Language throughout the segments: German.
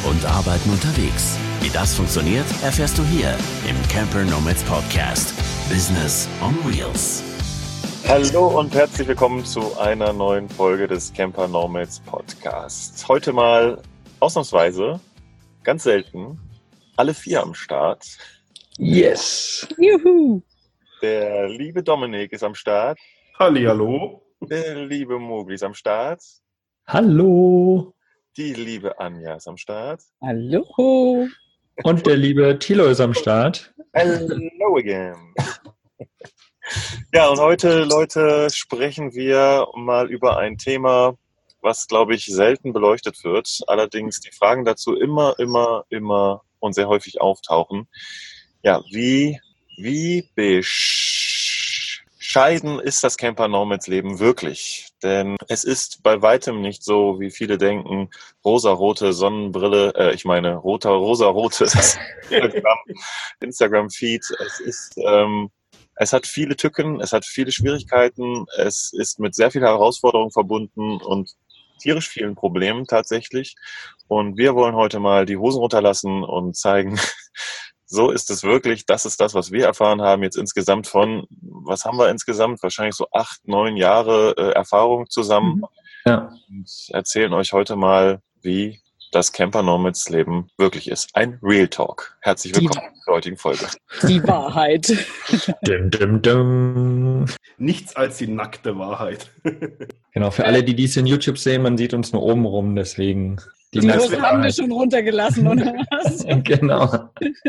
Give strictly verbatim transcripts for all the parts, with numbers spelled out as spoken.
und Arbeiten unterwegs. Wie das funktioniert, erfährst du hier im Camper Nomads Podcast. Business on Wheels. Hallo und herzlich willkommen zu einer neuen Folge des Camper Nomads Podcast. Heute mal ausnahmsweise, ganz selten, alle vier am Start. Yes! Juhu! Der liebe Dominik ist am Start. Hallihallo! Der liebe Mogli ist am Start. Hallo! Die liebe Anja ist am Start. Hallo! Und der liebe Thilo ist am Start. Hello again! Ja, und heute, Leute, sprechen wir mal über ein Thema, was, glaube ich, selten beleuchtet wird. Allerdings die Fragen dazu immer, immer, immer und sehr häufig auftauchen. Ja, wie, wie bescheiden ist das Camper Nomads Leben wirklich? Denn es ist bei weitem nicht so, wie viele denken, rosarote Sonnenbrille, äh, ich meine, roter, rosarote Instagram, Instagram-Feed. Es ist, ähm, Es hat viele Tücken, es hat viele Schwierigkeiten, es ist mit sehr vielen Herausforderungen verbunden und tierisch vielen Problemen tatsächlich. Und wir wollen heute mal die Hosen runterlassen und zeigen, so ist es wirklich, das ist das, was wir erfahren haben jetzt insgesamt von, was haben wir insgesamt? Wahrscheinlich so acht, neun Jahre äh, Erfahrung zusammen. Ja. Und erzählen euch heute mal, wie das Camper Nomads Leben wirklich ist. Ein Real Talk. Herzlich willkommen Die, zur heutigen Folge. Die Wahrheit. Dum, dum, dum. Nichts als die nackte Wahrheit. Genau, für alle, die dies in YouTube sehen, man sieht uns nur oben rum, deswegen die, Die nackte Hosen haben wir Wahrheit. schon runtergelassen, oder was? Genau.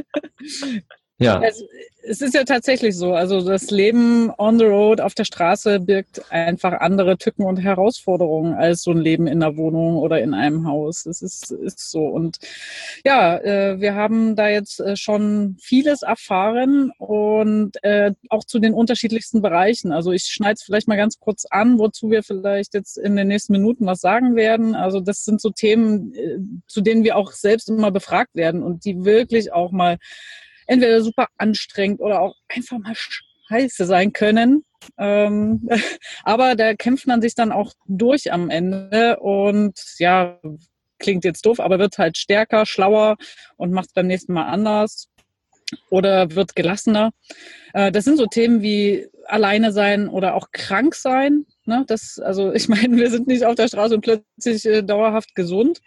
Ja. Es, es ist ja tatsächlich so, also das Leben on the road auf der Straße birgt einfach andere Tücken und Herausforderungen als so ein Leben in einer Wohnung oder in einem Haus. Es ist, ist so. Und ja, äh, wir haben da jetzt äh, schon vieles erfahren und äh, auch zu den unterschiedlichsten Bereichen. Also ich schneide es vielleicht mal ganz kurz an, wozu wir vielleicht jetzt in den nächsten Minuten was sagen werden. Also das sind so Themen, äh, zu denen wir auch selbst immer befragt werden und die wirklich auch mal entweder super anstrengend oder auch einfach mal scheiße sein können. Ähm, aber da kämpft man sich dann auch durch am Ende und ja, klingt jetzt doof, aber wird halt stärker, schlauer und macht es beim nächsten Mal anders oder wird gelassener. Äh, das sind so Themen wie alleine sein oder auch krank sein. Ne? Das, also ich meine, wir sind nicht auf der Straße und plötzlich äh, dauerhaft gesund.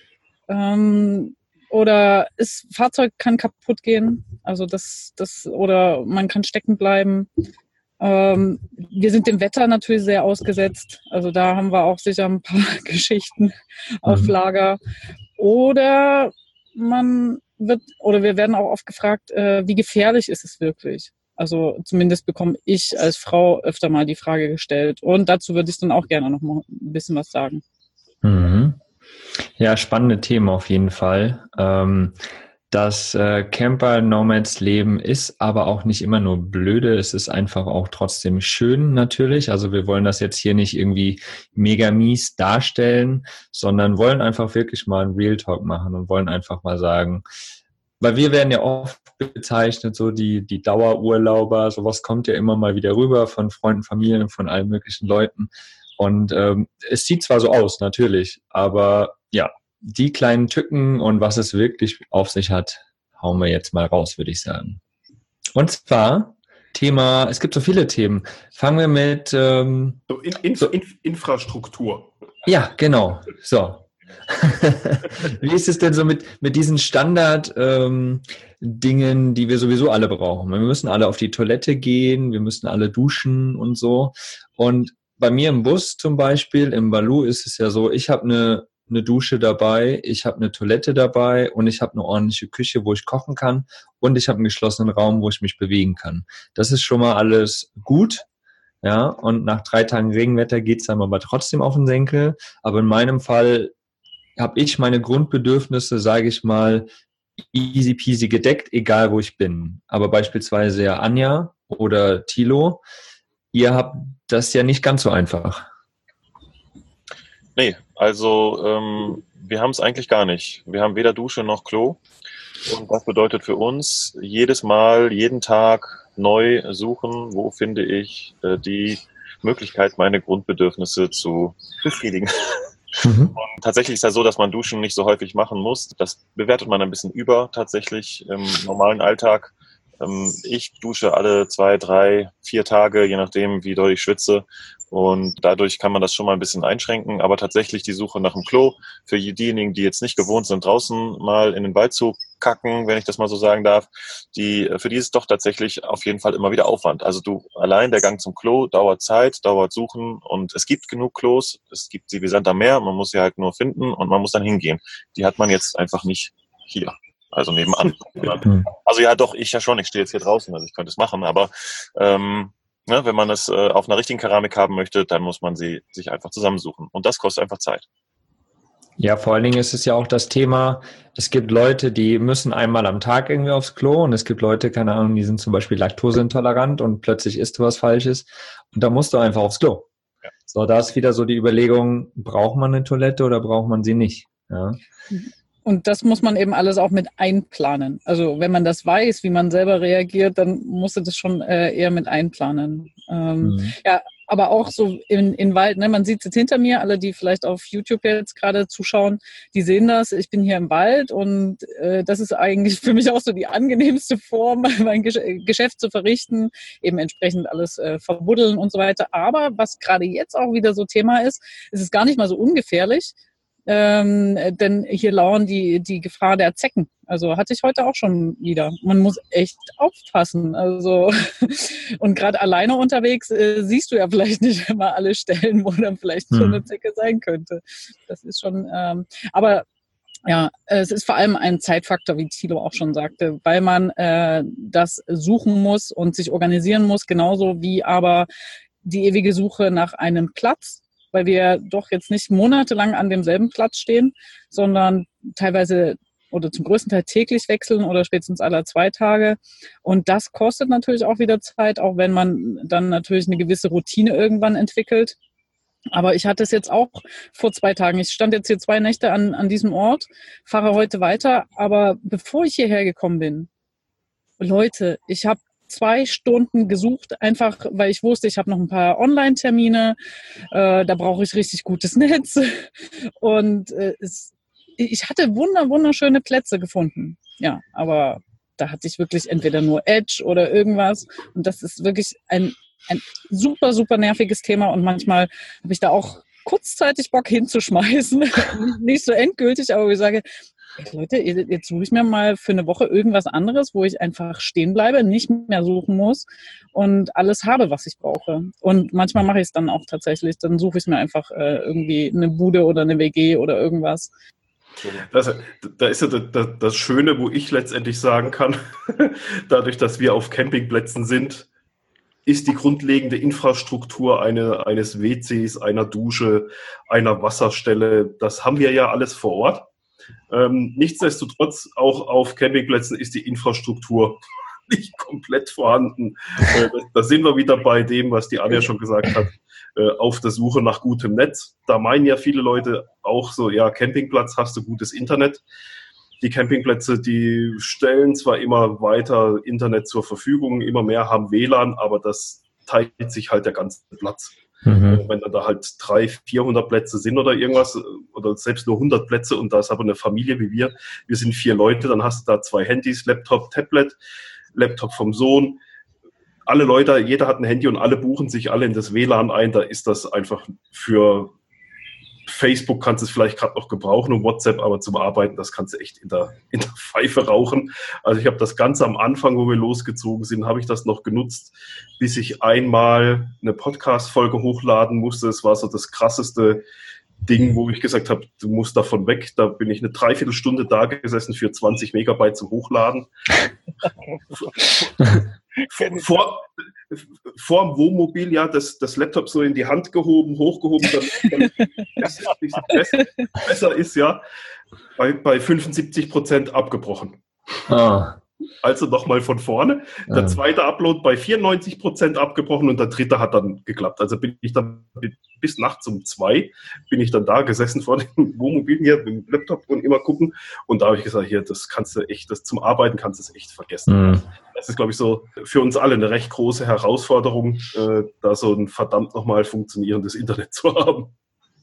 Ähm, Oder das Fahrzeug kann kaputt gehen, also das, das, oder man kann stecken bleiben. Ähm, wir sind dem Wetter natürlich sehr ausgesetzt, also da haben wir auch sicher ein paar Geschichten auf Lager. Oder man wird, oder wir werden auch oft gefragt, äh, wie gefährlich ist es wirklich? Also zumindest bekomme ich als Frau öfter mal die Frage gestellt. Und dazu würde ich dann auch gerne noch mal ein bisschen was sagen. Mhm. Ja, spannende Themen auf jeden Fall. Ähm, das äh, Camper Nomads Leben ist aber auch nicht immer nur blöde, es ist einfach auch trotzdem schön natürlich. Also wir wollen das jetzt hier nicht irgendwie mega mies darstellen, sondern wollen einfach wirklich mal einen Real Talk machen und wollen einfach mal sagen, weil wir werden ja oft bezeichnet, so die, die Dauerurlauber, sowas kommt ja immer mal wieder rüber von Freunden, Familien, von allen möglichen Leuten. Und ähm, es sieht zwar so aus, natürlich, aber ja, die kleinen Tücken und was es wirklich auf sich hat, hauen wir jetzt mal raus, würde ich sagen. Und zwar Thema, es gibt so viele Themen. Fangen wir mit... Ähm, So, in, in, so in, Infrastruktur. Ja, genau. So. Wie ist es denn so mit, mit diesen Standard-Dingen, ähm, die wir sowieso alle brauchen? Wir müssen alle auf die Toilette gehen, wir müssen alle duschen und so. Und bei mir im Bus zum Beispiel, im Baloo ist es ja so, ich habe eine, eine Dusche dabei, ich habe eine Toilette dabei und ich habe eine ordentliche Küche, wo ich kochen kann und ich habe einen geschlossenen Raum, wo ich mich bewegen kann. Das ist schon mal alles gut. Ja, und nach drei Tagen Regenwetter geht's einem aber trotzdem auf den Senkel. Aber in meinem Fall habe ich meine Grundbedürfnisse, sage ich mal, easy peasy gedeckt, egal wo ich bin. Aber beispielsweise ja Anja oder Thilo, ihr habt das ja nicht ganz so einfach. Nee, also ähm, wir haben es eigentlich gar nicht. Wir haben weder Dusche noch Klo. Und das bedeutet für uns jedes Mal, jeden Tag neu suchen, wo finde ich äh, die Möglichkeit, meine Grundbedürfnisse zu befriedigen. Mhm. Und tatsächlich ist ja so, dass man Duschen nicht so häufig machen muss. Das bewertet man ein bisschen über tatsächlich im normalen Alltag. Ich dusche alle zwei, drei, vier Tage, je nachdem, wie doll ich schwitze. Und dadurch kann man das schon mal ein bisschen einschränken. Aber tatsächlich die Suche nach dem Klo für diejenigen, die jetzt nicht gewohnt sind, draußen mal in den Wald zu kacken, wenn ich das mal so sagen darf, die, für die ist es doch tatsächlich auf jeden Fall immer wieder Aufwand. Also du, allein der Gang zum Klo dauert Zeit, dauert Suchen und es gibt genug Klos. Es gibt sie wie Sand am Meer. Man muss sie halt nur finden und man muss dann hingehen. Die hat man jetzt einfach nicht hier. Also nebenan. Also ja doch, ich ja schon, ich stehe jetzt hier draußen, also ich könnte es machen, aber ähm, ne, wenn man es äh, auf einer richtigen Keramik haben möchte, dann muss man sie sich einfach zusammensuchen. Und das kostet einfach Zeit. Ja, vor allen Dingen ist es ja auch das Thema, es gibt Leute, die müssen einmal am Tag irgendwie aufs Klo und es gibt Leute, keine Ahnung, die sind zum Beispiel laktoseintolerant und plötzlich isst du was Falsches und da musst du einfach aufs Klo. Ja. So, da ist wieder so die Überlegung, braucht man eine Toilette oder braucht man sie nicht? Ja. Und das muss man eben alles auch mit einplanen. Also wenn man das weiß, wie man selber reagiert, dann muss man das schon äh, eher mit einplanen. Ähm, mhm. Ja, aber auch so in, in Wald, ne? Man sieht es jetzt hinter mir, alle, die vielleicht auf YouTube jetzt gerade zuschauen, die sehen das. Ich bin hier im Wald und äh, das ist eigentlich für mich auch so die angenehmste Form, mein Gesch- Geschäft zu verrichten, eben entsprechend alles äh, verbuddeln und so weiter. Aber was gerade jetzt auch wieder so Thema ist, ist es gar nicht mal so ungefährlich. Ähm, denn hier lauern die, die Gefahr der Zecken. Also hatte ich heute auch schon wieder. Man muss echt aufpassen. Also und gerade alleine unterwegs äh, siehst du ja vielleicht nicht immer alle Stellen, wo dann vielleicht hm. so eine Zecke sein könnte. Das ist schon, ähm, aber ja, es ist vor allem ein Zeitfaktor, wie Thilo auch schon sagte, weil man äh, das suchen muss und sich organisieren muss, genauso wie aber die ewige Suche nach einem Platz, weil wir doch jetzt nicht monatelang an demselben Platz stehen, sondern teilweise oder zum größten Teil täglich wechseln oder spätestens alle zwei Tage. Und das kostet natürlich auch wieder Zeit, auch wenn man dann natürlich eine gewisse Routine irgendwann entwickelt. Aber ich hatte es jetzt auch vor zwei Tagen. Ich stand jetzt hier zwei Nächte an, an diesem Ort, fahre heute weiter. Aber bevor ich hierher gekommen bin, Leute, ich habe zwei Stunden gesucht, einfach weil ich wusste, ich habe noch ein paar Online-Termine, äh, da brauche ich richtig gutes Netz und äh, es, ich hatte wunder, wunderschöne Plätze gefunden. Ja, aber da hatte ich wirklich entweder nur Edge oder irgendwas und das ist wirklich ein, ein super, super nerviges Thema und manchmal habe ich da auch kurzzeitig Bock hinzuschmeißen, nicht so endgültig, aber ich sage, Leute, jetzt suche ich mir mal für eine Woche irgendwas anderes, wo ich einfach stehen bleibe, nicht mehr suchen muss und alles habe, was ich brauche. Und manchmal mache ich es dann auch tatsächlich. Dann suche ich mir einfach äh, irgendwie eine Bude oder eine W G oder irgendwas. Das, da ist ja das, das Schöne, wo ich letztendlich sagen kann, dadurch, dass wir auf Campingplätzen sind, ist die grundlegende Infrastruktur eine, eines W Cs, einer Dusche, einer Wasserstelle, das haben wir ja alles vor Ort. Ähm, nichtsdestotrotz, auch auf Campingplätzen ist die Infrastruktur nicht komplett vorhanden. Äh, da sind wir wieder bei dem, was die Anja schon gesagt hat, äh, auf der Suche nach gutem Netz. Da meinen ja viele Leute auch so, ja, Campingplatz, hast du gutes Internet. Die Campingplätze, die stellen zwar immer weiter Internet zur Verfügung, immer mehr haben W L A N, aber das teilt sich halt der ganze Platz. Mhm. Wenn dann da halt dreihundert, vierhundert Plätze sind oder irgendwas oder selbst nur hundert Plätze und da ist aber eine Familie wie wir, wir sind vier Leute, dann hast du da zwei Handys, Laptop, Tablet, Laptop vom Sohn, alle Leute, jeder hat ein Handy und alle buchen sich alle in das W L A N ein, da ist das einfach für Facebook kannst du es vielleicht gerade noch gebrauchen und WhatsApp, aber zum Arbeiten, das kannst du echt in der, in der Pfeife rauchen. Also ich habe das Ganze am Anfang, wo wir losgezogen sind, habe ich das noch genutzt, bis ich einmal eine Podcast-Folge hochladen musste. Es war so das krasseste Ding, wo ich gesagt habe, du musst davon weg. Da bin ich eine Dreiviertelstunde da gesessen für zwanzig Megabyte zum Hochladen. vor, vor dem Wohnmobil, ja, das, das Laptop so in die Hand gehoben, hochgehoben, damit es besser, besser ist, ja, bei, bei fünfundsiebzig Prozent abgebrochen. Ah. Also nochmal von vorne. Der zweite Upload bei vierundneunzig Prozent abgebrochen und der dritte hat dann geklappt. Also bin ich dann bis nachts um zwei bin ich dann da gesessen vor dem Wohnmobil hier mit dem Laptop und immer gucken. Und da habe ich gesagt, hier, das kannst du echt, das zum Arbeiten kannst du es echt vergessen. Mhm. Das ist, glaube ich, so für uns alle eine recht große Herausforderung, äh, da so ein verdammt nochmal funktionierendes Internet zu haben.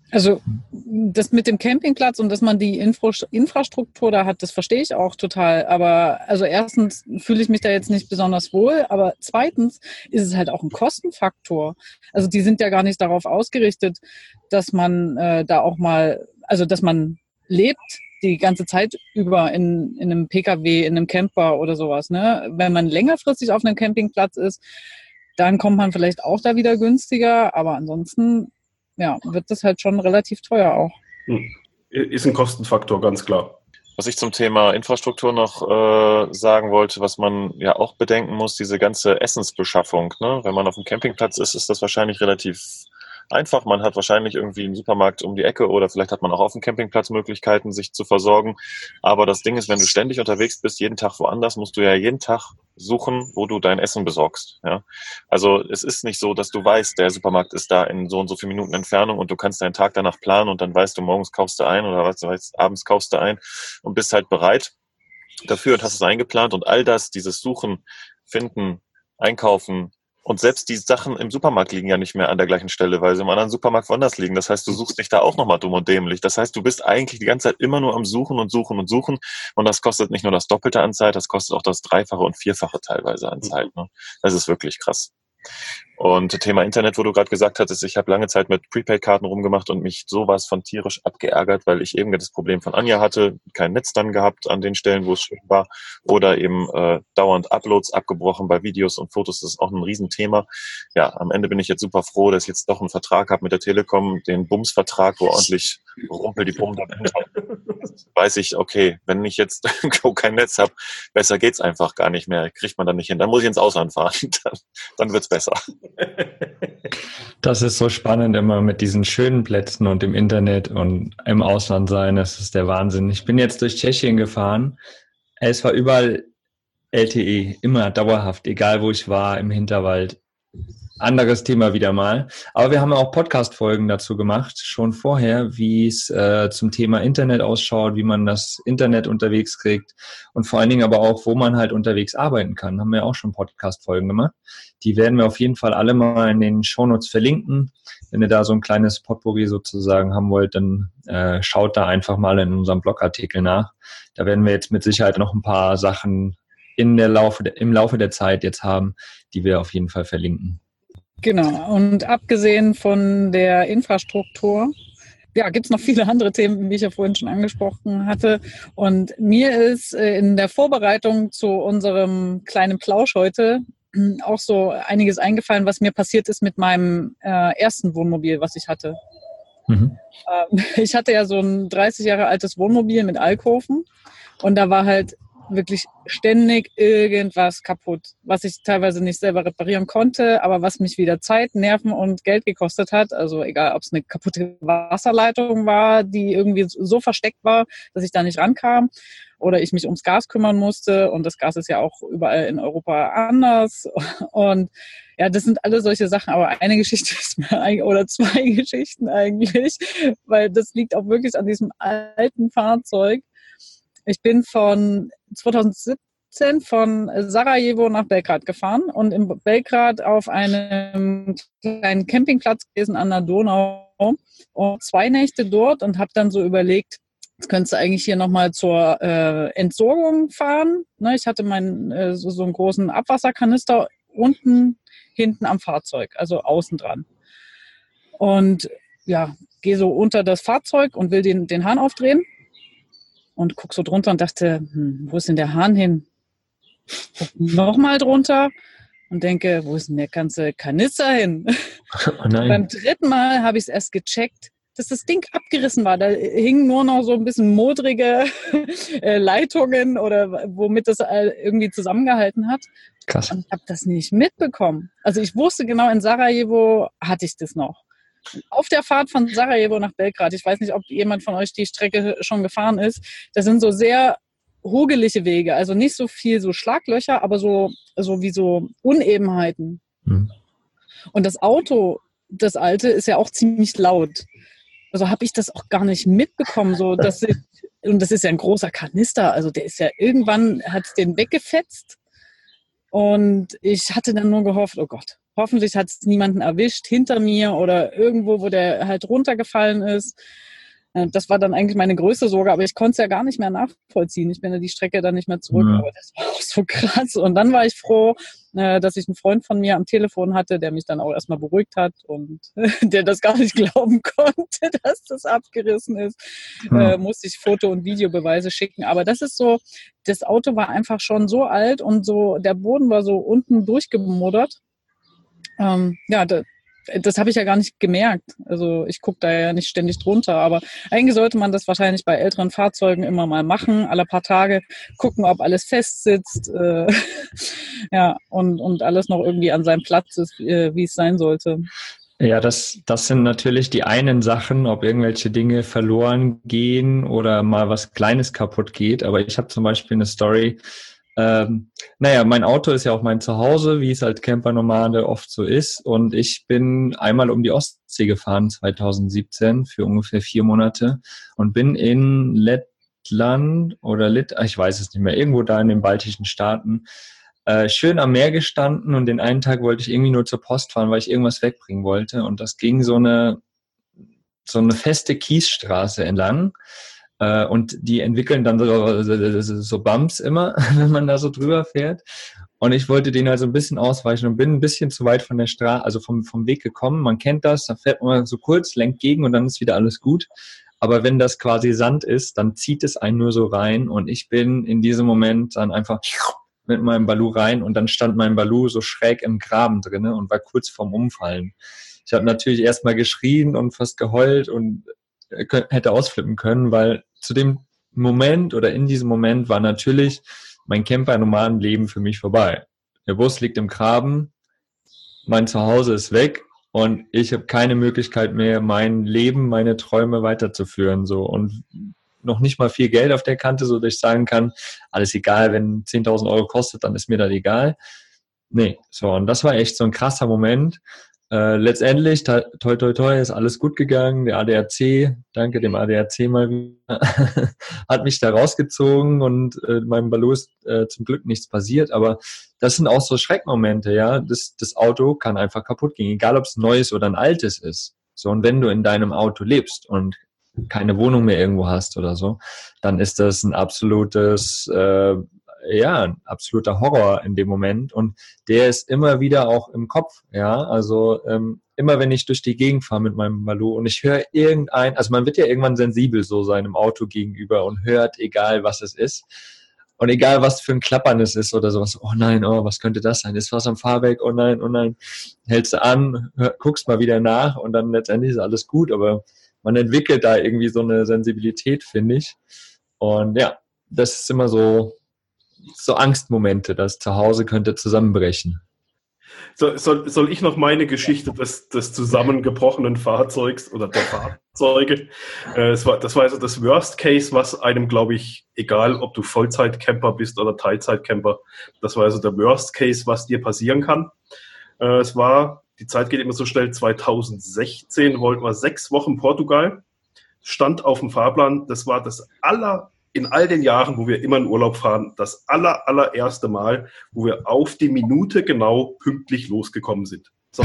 Also das mit dem Campingplatz und dass man die Infra- Infrastruktur da hat, das verstehe ich auch total. Aber also erstens fühle ich mich da jetzt nicht besonders wohl, aber zweitens ist es halt auch ein Kostenfaktor. Also die sind ja gar nicht darauf ausgerichtet, dass man äh, da auch mal, also dass man lebt die ganze Zeit über in, in einem Pkw, in einem Camper oder sowas. Ne? Wenn man längerfristig auf einem Campingplatz ist, dann kommt man vielleicht auch da wieder günstiger, aber ansonsten ja, wird das halt schon relativ teuer auch. Ist ein Kostenfaktor, ganz klar. Was ich zum Thema Infrastruktur noch äh, sagen wollte, was man ja auch bedenken muss, diese ganze Essensbeschaffung. Ne? Wenn man auf dem Campingplatz ist, ist das wahrscheinlich relativ einfach. Man hat wahrscheinlich irgendwie einen Supermarkt um die Ecke oder vielleicht hat man auch auf dem Campingplatz Möglichkeiten, sich zu versorgen. Aber das Ding ist, wenn du ständig unterwegs bist, jeden Tag woanders, musst du ja jeden Tag suchen, wo du dein Essen besorgst. Ja? Also es ist nicht so, dass du weißt, der Supermarkt ist da in so und so viel Minuten Entfernung und du kannst deinen Tag danach planen und dann weißt du, morgens kaufst du ein oder was du weißt, abends kaufst du ein und bist halt bereit dafür und hast es eingeplant und all das, dieses Suchen, Finden, Einkaufen, und selbst die Sachen im Supermarkt liegen ja nicht mehr an der gleichen Stelle, weil sie im anderen Supermarkt woanders liegen. Das heißt, du suchst dich da auch nochmal dumm und dämlich. Das heißt, du bist eigentlich die ganze Zeit immer nur am Suchen und Suchen und Suchen. Und das kostet nicht nur das Doppelte an Zeit, das kostet auch das Dreifache und Vierfache teilweise an Zeit. Ne? Das ist wirklich krass. Und Thema Internet, wo du gerade gesagt hattest, ich habe lange Zeit mit Prepaid-Karten rumgemacht und mich sowas von tierisch abgeärgert, weil ich eben das Problem von Anja hatte, kein Netz dann gehabt an den Stellen, wo es schön war, oder eben äh, dauernd Uploads abgebrochen bei Videos und Fotos, das ist auch ein Riesenthema. Ja, am Ende bin ich jetzt super froh, dass ich jetzt doch einen Vertrag habe mit der Telekom, den Bums-Vertrag, wo ordentlich rumpel die Bumm dahinter. Weiß ich, okay, wenn ich jetzt kein Netz habe, besser geht's einfach gar nicht mehr, kriegt man dann nicht hin. Dann muss ich ins Ausland fahren, dann, dann wird's besser. Das ist so spannend immer mit diesen schönen Plätzen und im Internet und im Ausland sein. Das ist der Wahnsinn. Ich bin jetzt durch Tschechien gefahren. Es war überall L T E, immer dauerhaft, egal wo ich war, im Hinterwald. Anderes Thema wieder mal. Aber wir haben auch Podcast-Folgen dazu gemacht, schon vorher, wie es äh, zum Thema Internet ausschaut, wie man das Internet unterwegs kriegt und vor allen Dingen aber auch, wo man halt unterwegs arbeiten kann. Haben wir auch schon Podcast-Folgen gemacht. Die werden wir auf jeden Fall alle mal in den Shownotes verlinken. Wenn ihr da so ein kleines Potpourri sozusagen haben wollt, dann äh, schaut da einfach mal in unserem Blogartikel nach. Da werden wir jetzt mit Sicherheit noch ein paar Sachen in der Laufe de, im Laufe der Zeit jetzt haben, die wir auf jeden Fall verlinken. Genau. Und abgesehen von der Infrastruktur, ja, gibt es noch viele andere Themen, wie ich ja vorhin schon angesprochen hatte. Und mir ist in der Vorbereitung zu unserem kleinen Plausch heute auch so einiges eingefallen, was mir passiert ist mit meinem äh, ersten Wohnmobil, was ich hatte. Mhm. Ähm, ich hatte ja so ein dreißig Jahre altes Wohnmobil mit Alkoven und da war halt wirklich ständig irgendwas kaputt, was ich teilweise nicht selber reparieren konnte, aber was mich wieder Zeit, Nerven und Geld gekostet hat. Also egal, ob es eine kaputte Wasserleitung war, die irgendwie so versteckt war, dass ich da nicht rankam, oder ich mich ums Gas kümmern musste. Und das Gas ist ja auch überall in Europa anders. Und ja, das sind alle solche Sachen. Aber eine Geschichte ist mir eigentlich, oder zwei Geschichten eigentlich, weil das liegt auch wirklich an diesem alten Fahrzeug. Ich bin von zweitausendsiebzehn von Sarajevo nach Belgrad gefahren und in Belgrad auf einem kleinen Campingplatz gewesen an der Donau und zwei Nächte dort und habe dann so überlegt, jetzt könntest du eigentlich hier nochmal zur äh, Entsorgung fahren. Ne, ich hatte meinen äh, so, so einen großen Abwasserkanister unten hinten am Fahrzeug, also außen dran. Und ja, gehe so unter das Fahrzeug und will den, den Hahn aufdrehen. Und guck so drunter und dachte, hm, wo ist denn der Hahn hin? Guck nochmal drunter und denke, wo ist denn der ganze Kanister hin? Oh nein. Beim dritten Mal habe ich es erst gecheckt, dass das Ding abgerissen war. Da hingen nur noch so ein bisschen modrige Leitungen oder womit das irgendwie zusammengehalten hat. Krass. Und ich habe das nicht mitbekommen. Also ich wusste genau, in Sarajevo hatte ich das noch. Auf der Fahrt von Sarajevo nach Belgrad, ich weiß nicht, ob jemand von euch die Strecke schon gefahren ist, das sind so sehr hugelige Wege, also nicht so viel so Schlaglöcher, aber so, so wie so Unebenheiten. Hm. Und das Auto, das alte, ist ja auch ziemlich laut. Also habe ich das auch gar nicht mitbekommen. So, dass ich, und das ist ja ein großer Kanister, also der ist ja irgendwann, hat den weggefetzt und ich hatte dann nur gehofft, oh Gott, hoffentlich hat es niemanden erwischt hinter mir oder irgendwo, wo der halt runtergefallen ist. Das war dann eigentlich meine größte Sorge, aber ich konnte es ja gar nicht mehr nachvollziehen. Ich bin ja die Strecke dann nicht mehr zurück, Ja. aber das war auch so krass. Und dann war ich froh, dass ich einen Freund von mir am Telefon hatte, der mich dann auch erstmal beruhigt hat und der das gar nicht glauben konnte, dass das abgerissen ist. Ja. Äh, musste ich Foto- und Videobeweise schicken. Aber das ist so, das Auto war einfach schon so alt und so, der Boden war so unten durchgemuddert. Ähm, ja, da, das habe ich ja gar nicht gemerkt. Also ich gucke da ja nicht ständig drunter, aber eigentlich sollte man das wahrscheinlich bei älteren Fahrzeugen immer mal machen, alle paar Tage gucken, ob alles fest sitzt, äh, ja, und, und alles noch irgendwie an seinem Platz ist, äh, wie es sein sollte. Ja, das, das sind natürlich die einen Sachen, ob irgendwelche Dinge verloren gehen oder mal was Kleines kaputt geht. Aber ich habe zum Beispiel eine Story. Ähm, naja, mein Auto ist ja auch mein Zuhause, wie es als Campernomade oft so ist. Und ich bin einmal um die Ostsee gefahren, zwanzig siebzehn, für ungefähr vier Monate und bin in Lettland oder Lit, ich weiß es nicht mehr, irgendwo da in den baltischen Staaten, äh, schön am Meer gestanden. Und den einen Tag wollte ich irgendwie nur zur Post fahren, weil ich irgendwas wegbringen wollte. Und das ging so eine, so eine feste Kiesstraße entlang. Und die entwickeln dann so, so, so Bumps immer, wenn man da so drüber fährt. Und ich wollte denen also ein bisschen ausweichen und bin ein bisschen zu weit von der Straße, also vom, vom Weg gekommen. Man kennt das, da fährt man so kurz, lenkt gegen und dann ist wieder alles gut. Aber wenn das quasi Sand ist, dann zieht es einen nur so rein. Und ich bin in diesem Moment dann einfach mit meinem Balu rein und dann stand mein Balu so schräg im Graben drinne und war kurz vorm Umfallen. Ich habe natürlich erstmal geschrien und fast geheult und hätte ausflippen können, weil zu dem Moment oder in diesem Moment war natürlich mein Camper-Nomadenleben für mich vorbei. Der Bus liegt im Graben, mein Zuhause ist weg und ich habe keine Möglichkeit mehr, mein Leben, meine Träume weiterzuführen. So. Und noch nicht mal viel Geld auf der Kante, so dass ich sagen kann, alles egal, wenn zehntausend Euro kostet, dann ist mir das egal. Nee, so, und das war echt so ein krasser Moment. Äh, letztendlich, toi, toi, toi, ist alles gut gegangen. Der A D A C, danke dem A D A C mal wieder, hat mich da rausgezogen und äh, meinem Balu ist äh, zum Glück nichts passiert. Aber das sind auch so Schreckmomente, ja. Das, das Auto kann einfach kaputt gehen, egal ob es ein neues oder ein altes ist. So, und wenn du in deinem Auto lebst und keine Wohnung mehr irgendwo hast oder so, dann ist das ein absolutes äh, ja, ein absoluter Horror in dem Moment und der ist immer wieder auch im Kopf, ja, also ähm, immer wenn ich durch die Gegend fahre mit meinem Balu und ich höre irgendein, also man wird ja irgendwann sensibel so seinem Auto gegenüber und hört, egal was es ist und egal was für ein Klappern es ist oder sowas, oh nein, oh, was könnte das sein, ist was am Fahrwerk, oh nein, oh nein, hältst du an, hör, guckst mal wieder nach und dann letztendlich ist alles gut, aber man entwickelt da irgendwie so eine Sensibilität, finde ich, und ja, das ist immer so so Angstmomente, das Zuhause könnte zusammenbrechen. So, soll, soll ich noch meine Geschichte des, des zusammengebrochenen Fahrzeugs oder der Fahrzeuge? Äh, es war, das war also das Worst Case, was einem, glaube ich, egal ob du Vollzeitcamper bist oder Teilzeitcamper, das war also der Worst Case, was dir passieren kann. Äh, es war, die Zeit geht immer so schnell, zwanzig sechzehn wollten wir sechs Wochen Portugal, stand auf dem Fahrplan, das war das aller in all den Jahren, wo wir immer in Urlaub fahren, das aller, allererste Mal, wo wir auf die Minute genau pünktlich losgekommen sind. So,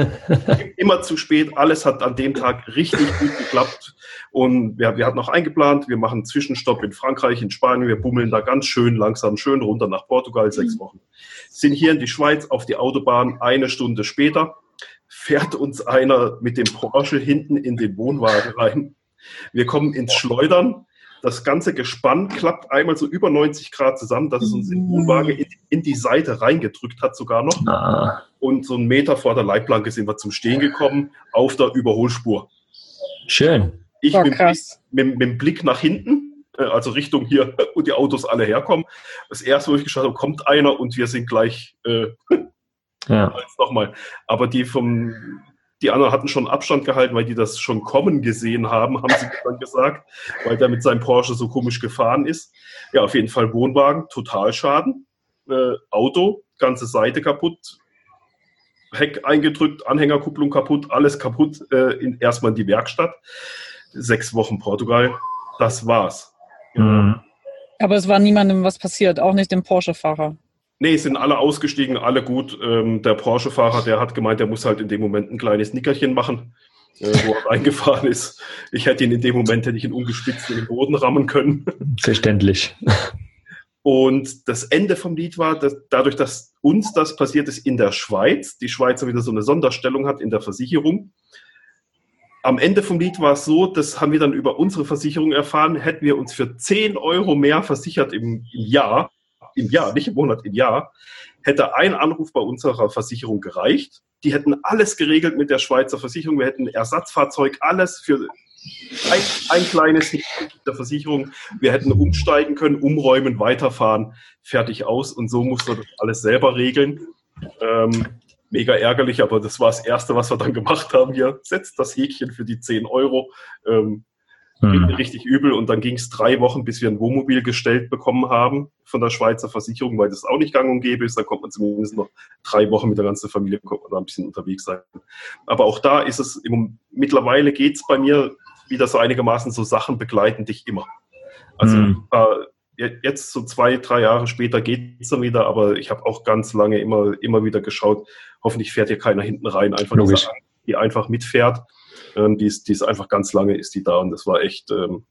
immer zu spät, alles hat an dem Tag richtig gut geklappt und wir, wir hatten noch eingeplant, wir machen einen Zwischenstopp in Frankreich, in Spanien, wir bummeln da ganz schön langsam, schön runter nach Portugal, sechs Wochen. Sind hier in die Schweiz auf die Autobahn, eine Stunde später fährt uns einer mit dem Porsche hinten in den Wohnwagen rein. Wir kommen ins Schleudern. Das ganze Gespann klappt einmal so über neunzig Grad zusammen, dass es uns den Wohnwagen in, in die Seite reingedrückt hat sogar noch. Ah. Und so einen Meter vor der Leitplanke sind wir zum Stehen gekommen, auf der Überholspur. Schön. Ich Oh, mit, krass. mit, mit dem Blick nach hinten, also Richtung hier, wo die Autos alle herkommen. Das erste, wo ich geschaut habe, kommt einer und wir sind gleich äh, Ja. nochmal. Aber die vom... Die anderen hatten schon Abstand gehalten, weil die das schon kommen gesehen haben, haben sie dann gesagt, weil der mit seinem Porsche so komisch gefahren ist. Ja, auf jeden Fall Wohnwagen, Totalschaden, äh, Auto, ganze Seite kaputt, Heck eingedrückt, Anhängerkupplung kaputt, alles kaputt, äh, in, erstmal in die Werkstatt. Sechs Wochen Portugal, das war's. Mhm. Aber es war niemandem was passiert, auch nicht dem Porsche-Fahrer. Nee, sind alle ausgestiegen, alle gut. Ähm, der Porsche-Fahrer, der hat gemeint, der muss halt in dem Moment ein kleines Nickerchen machen, äh, wo er reingefahren ist. Ich hätte ihn in dem Moment, hätte ich ihn ungespitzt in den Boden rammen können. Verständlich. Und das Ende vom Lied war, dass dadurch, dass uns das passiert ist in der Schweiz, die Schweiz wieder so eine Sonderstellung hat in der Versicherung. Am Ende vom Lied war es so, das haben wir dann über unsere Versicherung erfahren, hätten wir uns für zehn Euro mehr versichert im, im Jahr, im Jahr, nicht im Monat, im Jahr, hätte ein Anruf bei unserer Versicherung gereicht. Die hätten alles geregelt mit der Schweizer Versicherung. Wir hätten Ersatzfahrzeug, alles für ein, ein kleines der Versicherung. Wir hätten umsteigen können, umräumen, weiterfahren, fertig aus. Und so musste das alles selber regeln. Ähm, mega ärgerlich, aber das war das Erste, was wir dann gemacht haben hier. Setzt das Häkchen für die zehn Euro. Ähm, Hm. Richtig übel. Und dann ging es drei Wochen, bis wir ein Wohnmobil gestellt bekommen haben von der Schweizer Versicherung, weil das auch nicht gang und gäbe ist. Dann kommt man zumindest noch drei Wochen mit der ganzen Familie, kommt man da ein bisschen unterwegs sein. Aber auch da ist es, im, mittlerweile geht es bei mir wieder so einigermaßen, so Sachen begleiten dich immer. Also Hm. äh, jetzt so zwei, drei Jahre später geht es dann wieder, aber ich habe auch ganz lange immer, immer wieder geschaut, hoffentlich fährt hier keiner hinten rein, einfach Logisch. diese, die einfach mitfährt. Ähm, die, ist, die ist einfach ganz lange, ist die da, und das war echt ähm,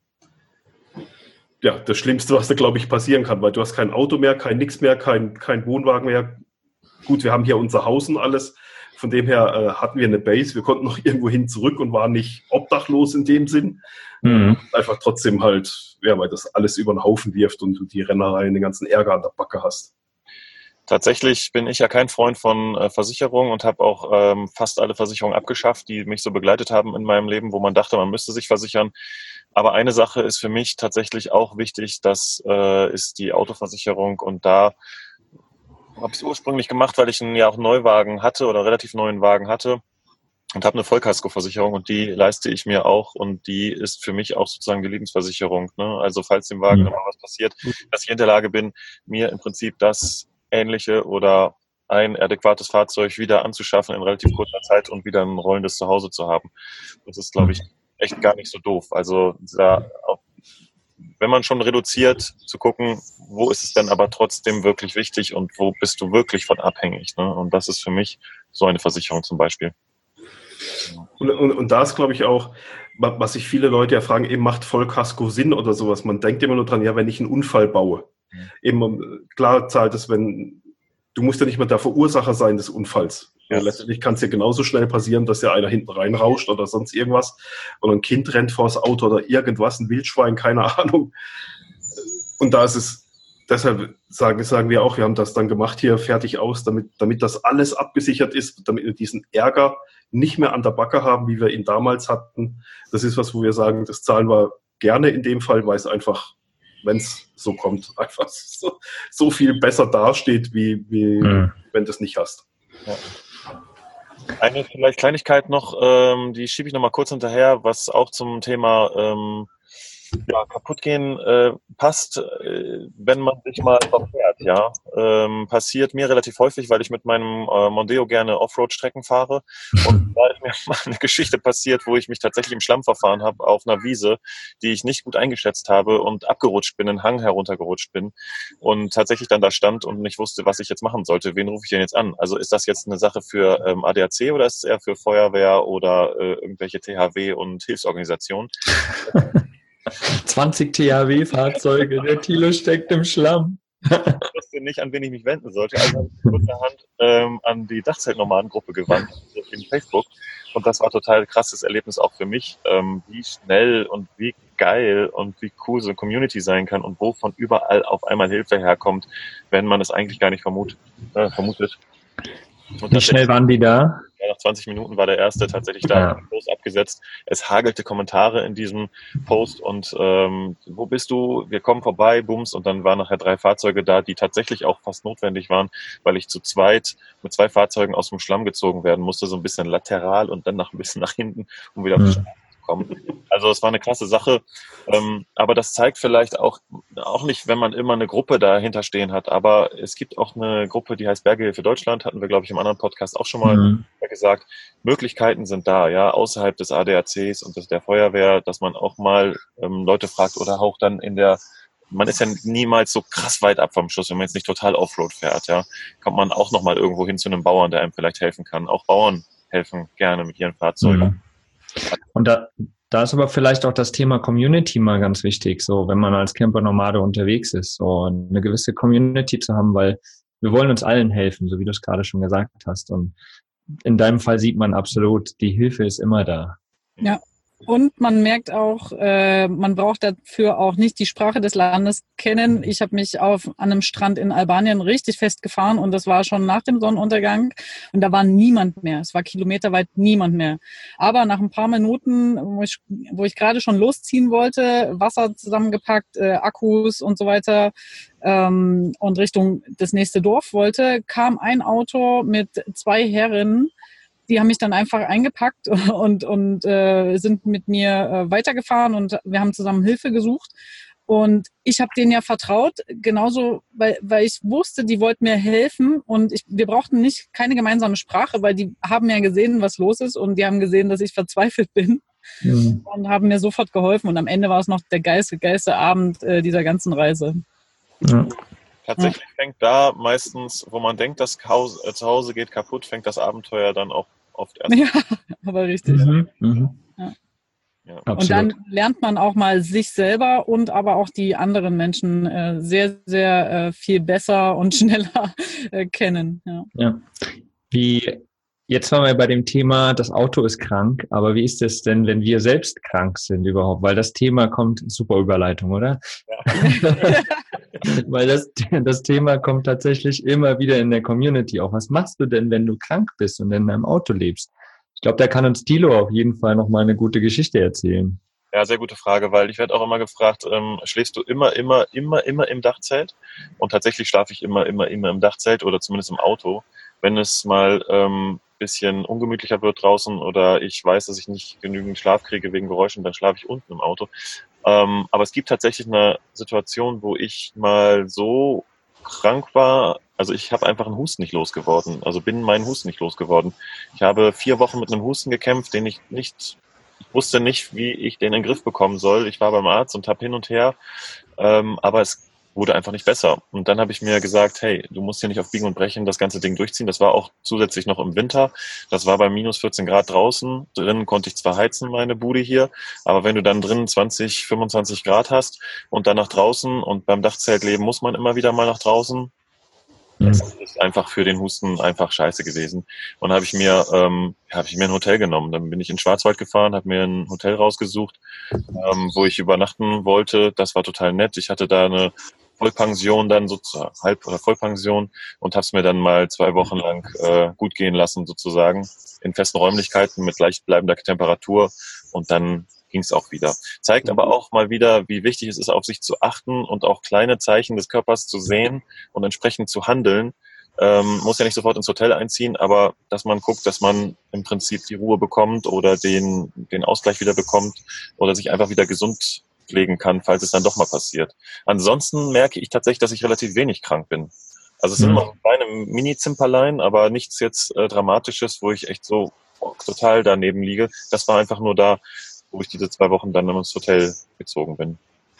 ja, das Schlimmste, was da, glaube ich, passieren kann, weil du hast kein Auto mehr, kein Nix mehr, kein, kein Wohnwagen mehr. Gut, wir haben hier unser Haus und alles, von dem her äh, hatten wir eine Base, wir konnten noch irgendwo hin zurück und waren nicht obdachlos in dem Sinn. Mhm. Einfach trotzdem halt, ja, weil das alles über den Haufen wirft und du die Rennereien, den ganzen Ärger an der Backe hast. Tatsächlich bin ich ja kein Freund von äh, Versicherungen und habe auch ähm, fast alle Versicherungen abgeschafft, die mich so begleitet haben in meinem Leben, wo man dachte, man müsste sich versichern. Aber eine Sache ist für mich tatsächlich auch wichtig, das äh, ist die Autoversicherung. Und da habe ich es ursprünglich gemacht, weil ich einen ja auch Neuwagen hatte oder einen relativ neuen Wagen hatte und habe eine Vollkaskoversicherung, und die leiste ich mir auch, und die ist für mich auch sozusagen die Lebensversicherung. Ne? Also falls dem Wagen Mhm. nochmal was passiert, dass ich in der Lage bin, mir im Prinzip das ähnliche oder ein adäquates Fahrzeug wieder anzuschaffen in relativ kurzer Zeit und wieder ein rollendes Zuhause zu haben. Das ist, glaube ich, echt gar nicht so doof. Also da, wenn man schon reduziert, zu gucken, wo ist es denn aber trotzdem wirklich wichtig und wo bist du wirklich von abhängig. Ne? Und das ist für mich so eine Versicherung zum Beispiel. Und, und, und da ist, glaube ich, auch, was sich viele Leute ja fragen, eben macht Vollkasko Sinn oder sowas. Man denkt immer nur dran, ja, wenn ich einen Unfall baue. Mhm. Eben, klar zahlt es, wenn, du musst ja nicht mehr der Verursacher sein des Unfalls. Ja. Letztendlich kann es ja genauso schnell passieren, dass ja einer hinten reinrauscht oder sonst irgendwas und ein Kind rennt vors Auto oder irgendwas, ein Wildschwein, keine Ahnung. Und da ist es, deshalb sagen, sagen wir auch, wir haben das dann gemacht hier, fertig aus, damit, damit das alles abgesichert ist, damit wir diesen Ärger nicht mehr an der Backe haben, wie wir ihn damals hatten. Das ist was, wo wir sagen, das zahlen wir gerne in dem Fall, weil es einfach, wenn es so kommt, einfach so, so viel besser dasteht, wie, wie mhm. wenn du es nicht hast. Ja. Eine vielleicht Kleinigkeit noch, ähm, die schiebe ich noch mal kurz hinterher, was auch zum Thema ähm, ja, kaputt gehen äh, passt, äh, wenn man sich mal verfährt, ja. Ähm, passiert mir relativ häufig, weil ich mit meinem äh, Mondeo gerne Offroad-Strecken fahre. Und da ist mir mal eine Geschichte passiert, wo ich mich tatsächlich im Schlamm verfahren habe auf einer Wiese, die ich nicht gut eingeschätzt habe und abgerutscht bin, einen Hang heruntergerutscht bin und tatsächlich dann da stand und nicht wusste, was ich jetzt machen sollte. Wen rufe ich denn jetzt an? Also ist das jetzt eine Sache für ähm, A D A C oder ist es eher für Feuerwehr oder äh, irgendwelche T H W und Hilfsorganisationen? zwanzig T H W-Fahrzeuge, der Thilo steckt im Schlamm. Ich wusste nicht, an wen ich mich wenden sollte. Also habe ich kurzerhand ähm, an die Dachzeltnomadengruppe gewandt, also in Facebook. Und das war total krasses Erlebnis auch für mich, ähm, wie schnell und wie geil und wie cool so eine Community sein kann und wo von überall auf einmal Hilfe herkommt, wenn man es eigentlich gar nicht vermutet. Äh, vermutet. Und wie schnell waren die da? Ja, nach zwanzig Minuten war der erste tatsächlich da, ja. Post abgesetzt. Es hagelte Kommentare in diesem Post und ähm, wo bist du? Wir kommen vorbei, bums. Und dann waren nachher drei Fahrzeuge da, die tatsächlich auch fast notwendig waren, weil ich zu zweit mit zwei Fahrzeugen aus dem Schlamm gezogen werden musste, so ein bisschen lateral und dann noch ein bisschen nach hinten, um wieder auf die Straße zu kommen. Also es war eine krasse Sache, ähm, aber das zeigt vielleicht auch, auch nicht, wenn man immer eine Gruppe dahinter stehen hat, aber es gibt auch eine Gruppe, die heißt Berghilfe Deutschland, hatten wir, glaube ich, im anderen Podcast auch schon mal mhm. gesagt. Möglichkeiten sind da, ja, außerhalb des A D A Cs und des, der Feuerwehr, dass man auch mal ähm, Leute fragt oder auch dann in der man ist ja niemals so krass weit ab vom Schuss, wenn man jetzt nicht total Offroad fährt, ja, kommt man auch nochmal irgendwo hin zu einem Bauern, der einem vielleicht helfen kann. Auch Bauern helfen gerne mit ihren Fahrzeugen. Mhm. Und da, da ist aber vielleicht auch das Thema Community mal ganz wichtig, so wenn man als Camper-Nomade unterwegs ist, so eine gewisse Community zu haben, weil wir wollen uns allen helfen, so wie du es gerade schon gesagt hast. Und in deinem Fall sieht man absolut, die Hilfe ist immer da. Ja. Und man merkt auch, äh, man braucht dafür auch nicht die Sprache des Landes kennen. Ich habe mich auf an einem Strand in Albanien richtig festgefahren und das war schon nach dem Sonnenuntergang und da war niemand mehr. Es war kilometerweit niemand mehr. Aber nach ein paar Minuten, wo ich, wo ich gerade schon losziehen wollte, Wasser zusammengepackt, äh, Akkus und so weiter ähm, und Richtung das nächste Dorf wollte, kam ein Auto mit zwei Herren. Die haben mich dann einfach eingepackt und, und äh, sind mit mir äh, weitergefahren und wir haben zusammen Hilfe gesucht. Und ich habe denen ja vertraut, genauso, weil, weil ich wusste, die wollten mir helfen und ich, wir brauchten nicht keine gemeinsame Sprache, weil die haben ja gesehen, was los ist und die haben gesehen, dass ich verzweifelt bin mhm. und haben mir sofort geholfen. Und am Ende war es noch der geilste, geilste Abend äh, dieser ganzen Reise. Ja. Tatsächlich fängt da meistens, wo man denkt, das Haus, äh, zu Hause geht kaputt, fängt das Abenteuer dann auch oft erst. Ja, aber richtig. Mhm. Mhm. Ja. Ja. Und dann lernt man auch mal sich selber und aber auch die anderen Menschen äh, sehr, sehr äh, viel besser und schneller äh, kennen. Ja. Ja. Wie, jetzt waren wir bei dem Thema, das Auto ist krank, aber wie ist es denn, wenn wir selbst krank sind überhaupt? Weil das Thema kommt, super Überleitung, oder? Ja. Weil das, das Thema kommt tatsächlich immer wieder in der Community auf. Was machst du denn, wenn du krank bist und in deinem Auto lebst? Ich glaube, da kann uns Thilo auf jeden Fall nochmal eine gute Geschichte erzählen. Ja, sehr gute Frage, weil ich werde auch immer gefragt, ähm, schläfst du immer, immer, immer, immer im Dachzelt? Und tatsächlich schlafe ich immer, immer, immer im Dachzelt oder zumindest im Auto. Wenn es mal ähm, bisschen ungemütlicher wird draußen oder ich weiß, dass ich nicht genügend Schlaf kriege wegen Geräuschen, dann schlafe ich unten im Auto. Ähm, aber es gibt tatsächlich eine Situation, wo ich mal so krank war, also ich habe einfach einen Husten nicht losgeworden, also bin meinen Husten nicht losgeworden. Ich habe vier Wochen mit einem Husten gekämpft, den ich nicht, ich wusste nicht, wie ich den in den Griff bekommen soll. Ich war beim Arzt und habe hin und her, ähm, aber es wurde einfach nicht besser. Und dann habe ich mir gesagt, hey, du musst hier nicht auf Biegen und Brechen das ganze Ding durchziehen. Das war auch zusätzlich noch im Winter. Das war bei minus vierzehn Grad draußen. Drinnen konnte ich zwar heizen, meine Bude hier, aber wenn du dann drinnen zwanzig, fünfundzwanzig Grad hast und dann nach draußen und beim Dachzeltleben muss man immer wieder mal nach draußen, das ist einfach für den Husten einfach scheiße gewesen. Und dann habe ich mir, ähm, habe ich mir ein Hotel genommen. Dann bin ich in Schwarzwald gefahren, habe mir ein Hotel rausgesucht, ähm, wo ich übernachten wollte. Das war total nett. Ich hatte da eine Vollpension dann sozusagen, Halb- oder Vollpension und habe es mir dann mal zwei Wochen lang äh, gut gehen lassen sozusagen in festen Räumlichkeiten mit gleichbleibender Temperatur und dann ging es auch wieder. Zeigt aber auch mal wieder, wie wichtig es ist, auf sich zu achten und auch kleine Zeichen des Körpers zu sehen und entsprechend zu handeln. Ähm, muss ja nicht sofort ins Hotel einziehen, aber dass man guckt, dass man im Prinzip die Ruhe bekommt oder den, den Ausgleich wieder bekommt oder sich einfach wieder gesund pflegen kann, falls es dann doch mal passiert. Ansonsten merke ich tatsächlich, dass ich relativ wenig krank bin. Also es sind noch kleine Mini-Zimperlein, aber nichts jetzt äh, Dramatisches, wo ich echt so oh, total daneben liege. Das war einfach nur da, wo ich diese zwei Wochen dann ins Hotel gezogen bin.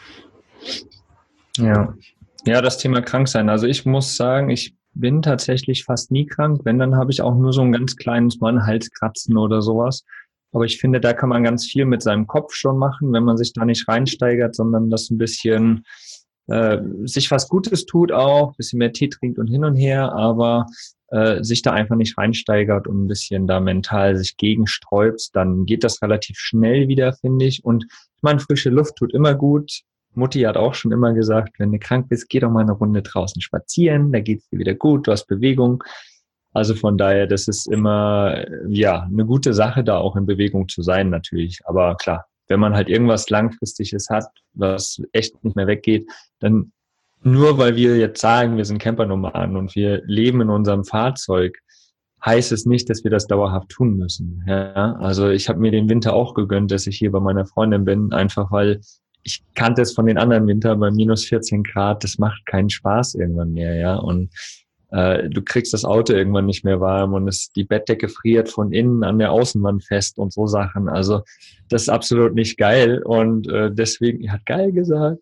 Ja, ja, das Thema Kranksein. Also ich muss sagen, ich bin tatsächlich fast nie krank. Wenn, dann habe ich auch nur so ein ganz kleines Mal ein Halskratzen oder sowas. Aber ich finde, da kann man ganz viel mit seinem Kopf schon machen, wenn man sich da nicht reinsteigert, sondern das ein bisschen äh, sich was Gutes tut auch, ein bisschen mehr Tee trinkt und hin und her, aber äh, sich da einfach nicht reinsteigert und ein bisschen da mental sich gegensträubt, dann geht das relativ schnell wieder, finde ich. Und ich meine, frische Luft tut immer gut. Mutti hat auch schon immer gesagt, wenn du krank bist, geh doch mal eine Runde draußen spazieren, da geht's dir wieder gut, du hast Bewegung. Also von daher, das ist immer ja eine gute Sache, da auch in Bewegung zu sein natürlich. Aber klar, wenn man halt irgendwas Langfristiges hat, was echt nicht mehr weggeht, dann nur weil wir jetzt sagen, wir sind Campernomaden und wir leben in unserem Fahrzeug, heißt es nicht, dass wir das dauerhaft tun müssen. Ja, also ich habe mir den Winter auch gegönnt, dass ich hier bei meiner Freundin bin, einfach weil ich kannte es von den anderen Winter bei minus vierzehn Grad, das macht keinen Spaß irgendwann mehr, ja. Und Äh, du kriegst das Auto irgendwann nicht mehr warm und es, die Bettdecke friert von innen an der Außenwand fest und so Sachen. Also das ist absolut nicht geil und äh, deswegen, er hat geil gesagt.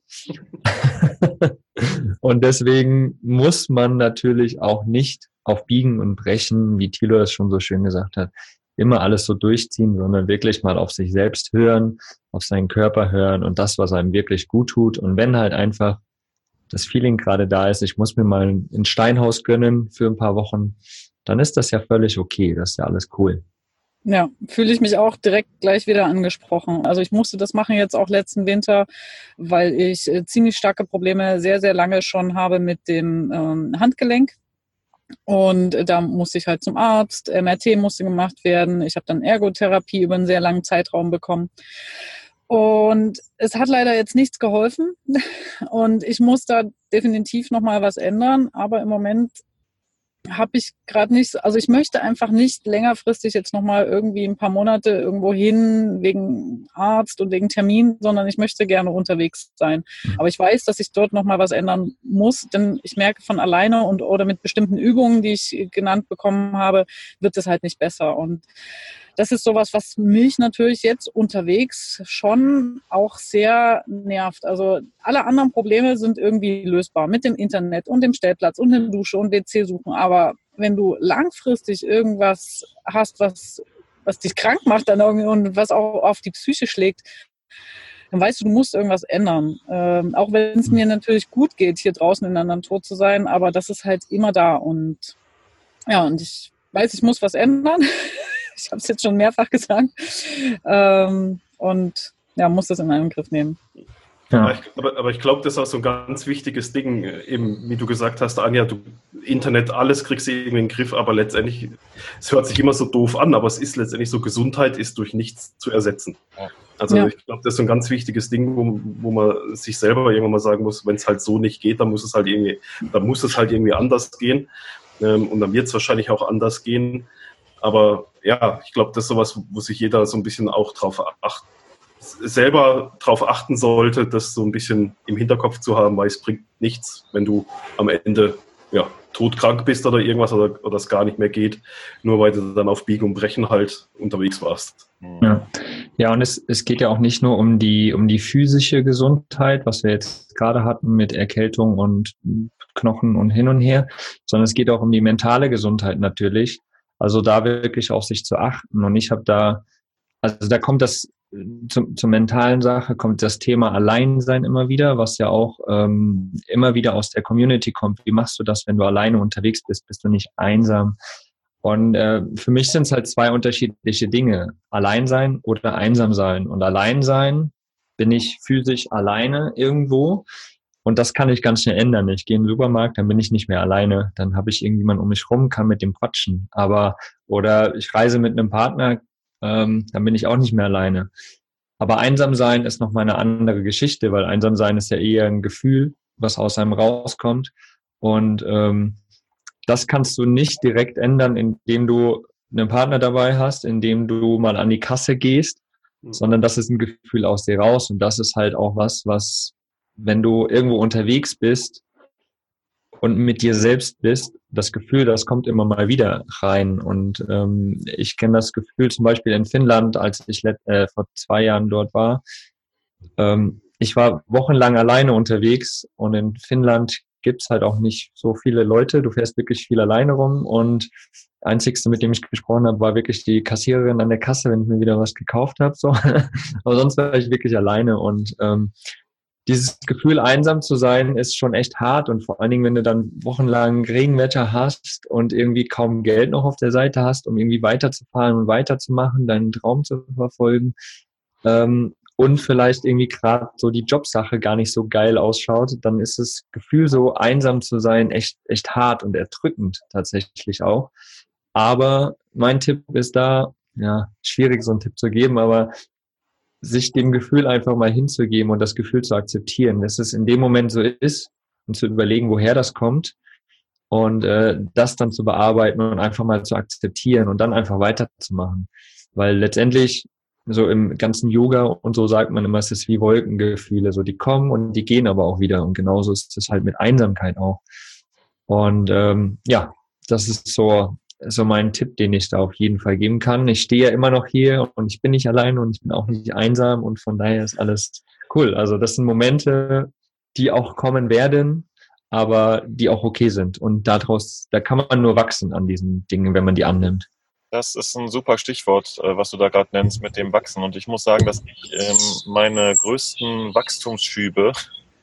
Und deswegen muss man natürlich auch nicht auf Biegen und Brechen, wie Thilo das schon so schön gesagt hat, immer alles so durchziehen, sondern wirklich mal auf sich selbst hören, auf seinen Körper hören und das, was einem wirklich gut tut. Und wenn halt einfach das Feeling gerade da ist, ich muss mir mal ein Steinhaus gönnen für ein paar Wochen, dann ist das ja völlig okay, das ist ja alles cool. Ja, fühle ich mich auch direkt gleich wieder angesprochen. Also ich musste das machen jetzt auch letzten Winter, weil ich äh, ziemlich starke Probleme sehr, sehr lange schon habe mit dem ähm, Handgelenk. Und äh, da musste ich halt zum Arzt, M R T musste gemacht werden. Ich habe dann Ergotherapie über einen sehr langen Zeitraum bekommen. Und es hat leider jetzt nichts geholfen. Und ich muss da definitiv nochmal was ändern. Aber im Moment habe ich gerade nicht, also ich möchte einfach nicht längerfristig jetzt nochmal irgendwie ein paar Monate irgendwo hin wegen Arzt und wegen Termin, sondern ich möchte gerne unterwegs sein. Aber ich weiß, dass ich dort nochmal was ändern muss, denn ich merke von alleine und oder mit bestimmten Übungen, die ich genannt bekommen habe, wird es halt nicht besser. Und das ist sowas, was mich natürlich jetzt unterwegs schon auch sehr nervt. Also alle anderen Probleme sind irgendwie lösbar mit dem Internet und dem Stellplatz und der Dusche und W C suchen. Aber wenn du langfristig irgendwas hast, was, was dich krank macht dann irgendwie und was auch auf die Psyche schlägt, dann weißt du, du musst irgendwas ändern. Ähm, auch wenn es mir natürlich gut geht, hier draußen in der Natur zu sein, aber das ist halt immer da. Und ja, und ich weiß, ich muss was ändern. Ich habe es jetzt schon mehrfach gesagt ähm, und ja, muss das in einen Griff nehmen. Ja. Ich, aber, aber ich glaube, das ist auch so ein ganz wichtiges Ding, eben wie du gesagt hast, Anja, du Internet, alles kriegst du irgendwie in den Griff, aber letztendlich, es hört sich immer so doof an, aber es ist letztendlich so, Gesundheit ist durch nichts zu ersetzen. Also ja. Ich glaube, das ist so ein ganz wichtiges Ding, wo, wo man sich selber irgendwann mal sagen muss, wenn es halt so nicht geht, dann muss es halt irgendwie, dann muss es halt irgendwie anders gehen ähm, und dann wird es wahrscheinlich auch anders gehen. Aber ja, ich glaube, das ist sowas, wo sich jeder so ein bisschen auch drauf acht, selber drauf achten sollte, das so ein bisschen im Hinterkopf zu haben, weil es bringt nichts, wenn du am Ende ja, todkrank bist oder irgendwas oder, oder es gar nicht mehr geht, nur weil du dann auf Biegen und Brechen halt unterwegs warst. Ja, ja und es, es geht ja auch nicht nur um die, um die physische Gesundheit, was wir jetzt gerade hatten mit Erkältung und Knochen und hin und her, sondern es geht auch um die mentale Gesundheit natürlich. Also da wirklich auf sich zu achten. Und ich habe da, also da kommt das zum, zur mentalen Sache, kommt das Thema Alleinsein immer wieder, was ja auch ähm, immer wieder aus der Community kommt. Wie machst du das, wenn du alleine unterwegs bist? Bist du nicht einsam? Und äh, für mich sind es halt zwei unterschiedliche Dinge. Alleinsein oder einsam sein. Und Alleinsein bin ich physisch alleine irgendwo. Und das kann ich ganz schnell ändern. Ich gehe in den Supermarkt, dann bin ich nicht mehr alleine. Dann habe ich irgendjemanden um mich rum, kann mit dem quatschen. Aber, oder ich reise mit einem Partner, ähm, dann bin ich auch nicht mehr alleine. Aber einsam sein ist nochmal eine andere Geschichte, weil einsam sein ist ja eher ein Gefühl, was aus einem rauskommt. Und ähm, das kannst du nicht direkt ändern, indem du einen Partner dabei hast, indem du mal an die Kasse gehst, sondern das ist ein Gefühl aus dir raus. Und das ist halt auch was, was wenn du irgendwo unterwegs bist und mit dir selbst bist, das Gefühl, das kommt immer mal wieder rein. Und ähm, ich kenne das Gefühl zum Beispiel in Finnland, als ich äh, vor zwei Jahren dort war. Ähm, ich war wochenlang alleine unterwegs und in Finnland gibt's halt auch nicht so viele Leute. Du fährst wirklich viel alleine rum und der Einzigste, mit dem ich gesprochen habe, war wirklich die Kassiererin an der Kasse, wenn ich mir wieder was gekauft habe. So. Aber sonst war ich wirklich alleine und ähm, dieses Gefühl, einsam zu sein, ist schon echt hart und vor allen Dingen, wenn du dann wochenlang Regenwetter hast und irgendwie kaum Geld noch auf der Seite hast, um irgendwie weiterzufahren und weiterzumachen, deinen Traum zu verfolgen ähm, und vielleicht irgendwie gerade so die Jobsache gar nicht so geil ausschaut, dann ist das Gefühl, so einsam zu sein, echt, echt hart und erdrückend tatsächlich auch. Aber mein Tipp ist da, ja, schwierig so einen Tipp zu geben, aber sich dem Gefühl einfach mal hinzugeben und das Gefühl zu akzeptieren, dass es in dem Moment so ist und zu überlegen, woher das kommt und äh, das dann zu bearbeiten und einfach mal zu akzeptieren und dann einfach weiterzumachen. Weil letztendlich so im ganzen Yoga und so sagt man immer, es ist wie Wolkengefühle, so die kommen und die gehen aber auch wieder und genauso ist es halt mit Einsamkeit auch. Und ähm, ja, das ist so, so mein Tipp, den ich da auf jeden Fall geben kann. Ich stehe ja immer noch hier und ich bin nicht allein und ich bin auch nicht einsam und von daher ist alles cool. Also das sind Momente, die auch kommen werden, aber die auch okay sind. Und daraus, da kann man nur wachsen an diesen Dingen, wenn man die annimmt. Das ist ein super Stichwort, was du da gerade nennst mit dem Wachsen. Und ich muss sagen, dass ich ähm, meine größten Wachstumsschübe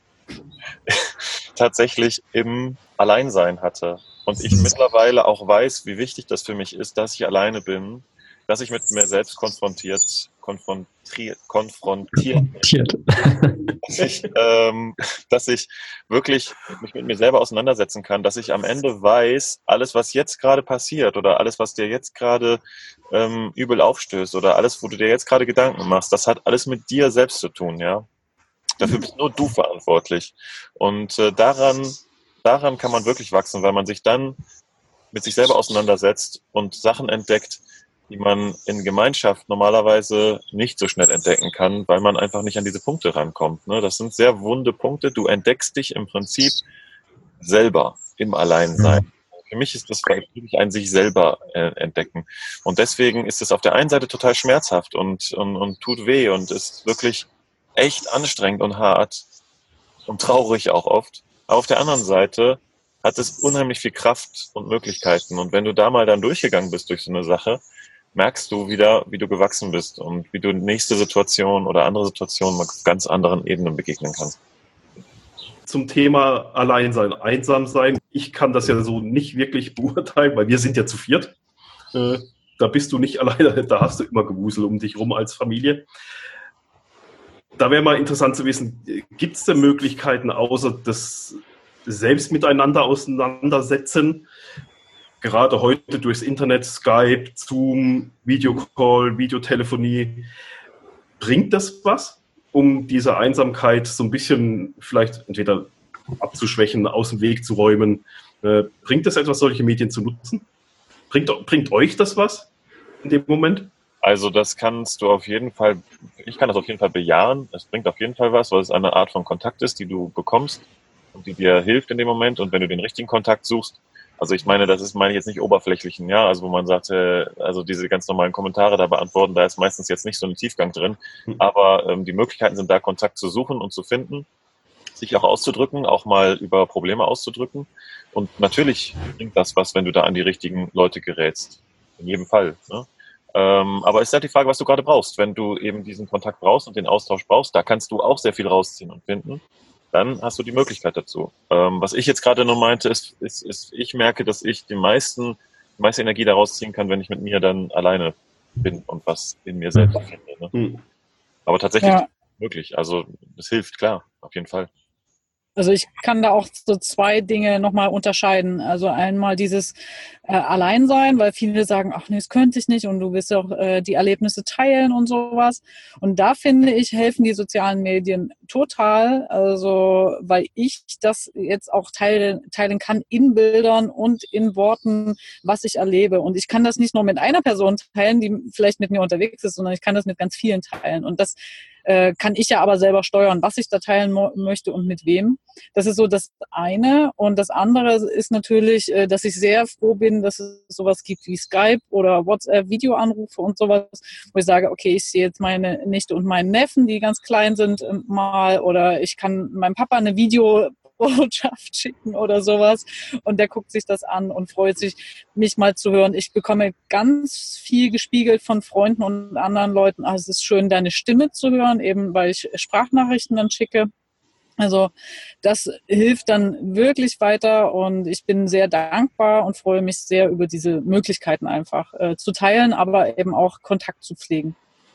tatsächlich im Alleinsein hatte. Und ich mittlerweile auch weiß, wie wichtig das für mich ist, dass ich alleine bin, dass ich mit mir selbst konfrontiert, konfrontiert, konfrontiert dass ich, ähm, dass ich wirklich mich mit mir selber auseinandersetzen kann, dass ich am Ende weiß, alles, was jetzt gerade passiert oder alles, was dir jetzt gerade ähm, übel aufstößt oder alles, wo du dir jetzt gerade Gedanken machst, das hat alles mit dir selbst zu tun, ja. Dafür bist nur du verantwortlich. Und äh, daran, daran kann man wirklich wachsen, weil man sich dann mit sich selber auseinandersetzt und Sachen entdeckt, die man in Gemeinschaft normalerweise nicht so schnell entdecken kann, weil man einfach nicht an diese Punkte rankommt. Ne? Das sind sehr wunde Punkte. Du entdeckst dich im Prinzip selber im Alleinsein. Mhm. Für mich ist das wirklich ein sich selber äh, entdecken. Und deswegen ist es auf der einen Seite total schmerzhaft und, und, und tut weh und ist wirklich echt anstrengend und hart und traurig auch oft. Aber auf der anderen Seite hat es unheimlich viel Kraft und Möglichkeiten. Und wenn du da mal dann durchgegangen bist durch so eine Sache, merkst du wieder, wie du gewachsen bist und wie du nächste Situation oder andere Situationen auf ganz anderen Ebenen begegnen kannst. Zum Thema Alleinsein, einsam sein. Ich kann das ja so nicht wirklich beurteilen, weil wir sind ja zu viert. Äh, da bist du nicht alleine, da hast du immer Gewusel um dich rum als Familie. Da wäre mal interessant zu wissen, gibt es denn Möglichkeiten außer das selbst miteinander auseinandersetzen, gerade heute durchs Internet, Skype, Zoom, Videocall, Videotelefonie, bringt das was, um diese Einsamkeit so ein bisschen vielleicht entweder abzuschwächen, aus dem Weg zu räumen? Äh, bringt es etwas, solche Medien zu nutzen? Bringt, bringt euch das was in dem Moment? Also das kannst du auf jeden Fall, ich kann das auf jeden Fall bejahen. Es bringt auf jeden Fall was, weil es eine Art von Kontakt ist, die du bekommst und die dir hilft in dem Moment. Und wenn du den richtigen Kontakt suchst, also ich meine, das ist, meine ich jetzt nicht oberflächlichen, ja, also wo man sagt, also diese ganz normalen Kommentare da beantworten, da ist meistens jetzt nicht so ein Tiefgang drin, aber ähm, die Möglichkeiten sind da, Kontakt zu suchen und zu finden, sich auch auszudrücken, auch mal über Probleme auszudrücken. Und natürlich bringt das was, wenn du da an die richtigen Leute gerätst. In jedem Fall, ne? Ähm, aber es ist halt die Frage, was du gerade brauchst. Wenn du eben diesen Kontakt brauchst und den Austausch brauchst, da kannst du auch sehr viel rausziehen und finden. Dann hast du die Möglichkeit dazu. Ähm, was ich jetzt gerade nur meinte, ist, ist, ist, ich merke, dass ich die meisten, die meiste Energie daraus ziehen kann, wenn ich mit mir dann alleine bin und was in mir selbst finde. Ne? Mhm. Aber tatsächlich ja. Möglich. Also es hilft, klar, auf jeden Fall. Also ich kann da auch so zwei Dinge nochmal unterscheiden. Also einmal dieses äh, Alleinsein, weil viele sagen, ach nee, das könnte ich nicht und du willst ja auch äh, die Erlebnisse teilen und sowas. Und da finde ich, helfen die sozialen Medien total, also weil ich das jetzt auch teilen, teilen kann in Bildern und in Worten, was ich erlebe. Und ich kann das nicht nur mit einer Person teilen, die vielleicht mit mir unterwegs ist, sondern ich kann das mit ganz vielen teilen. Und das äh, kann ich ja aber selber steuern, was ich da teilen mo- möchte und mit wem. Das ist so das eine. Und das andere ist natürlich, äh, dass ich sehr froh bin, dass es sowas gibt wie Skype oder WhatsApp, Videoanrufe und sowas, wo ich sage, okay, ich sehe jetzt meine Nichte und meinen Neffen, die ganz klein sind, mal, oder ich kann meinem Papa eine Videobotschaft schicken oder sowas und der guckt sich das an und freut sich, mich mal zu hören. Ich bekomme ganz viel gespiegelt von Freunden und anderen Leuten. Also es ist schön, deine Stimme zu hören, eben weil ich Sprachnachrichten dann schicke. Also das hilft dann wirklich weiter und ich bin sehr dankbar und freue mich sehr über diese Möglichkeiten einfach äh, zu teilen, aber eben auch Kontakt zu pflegen.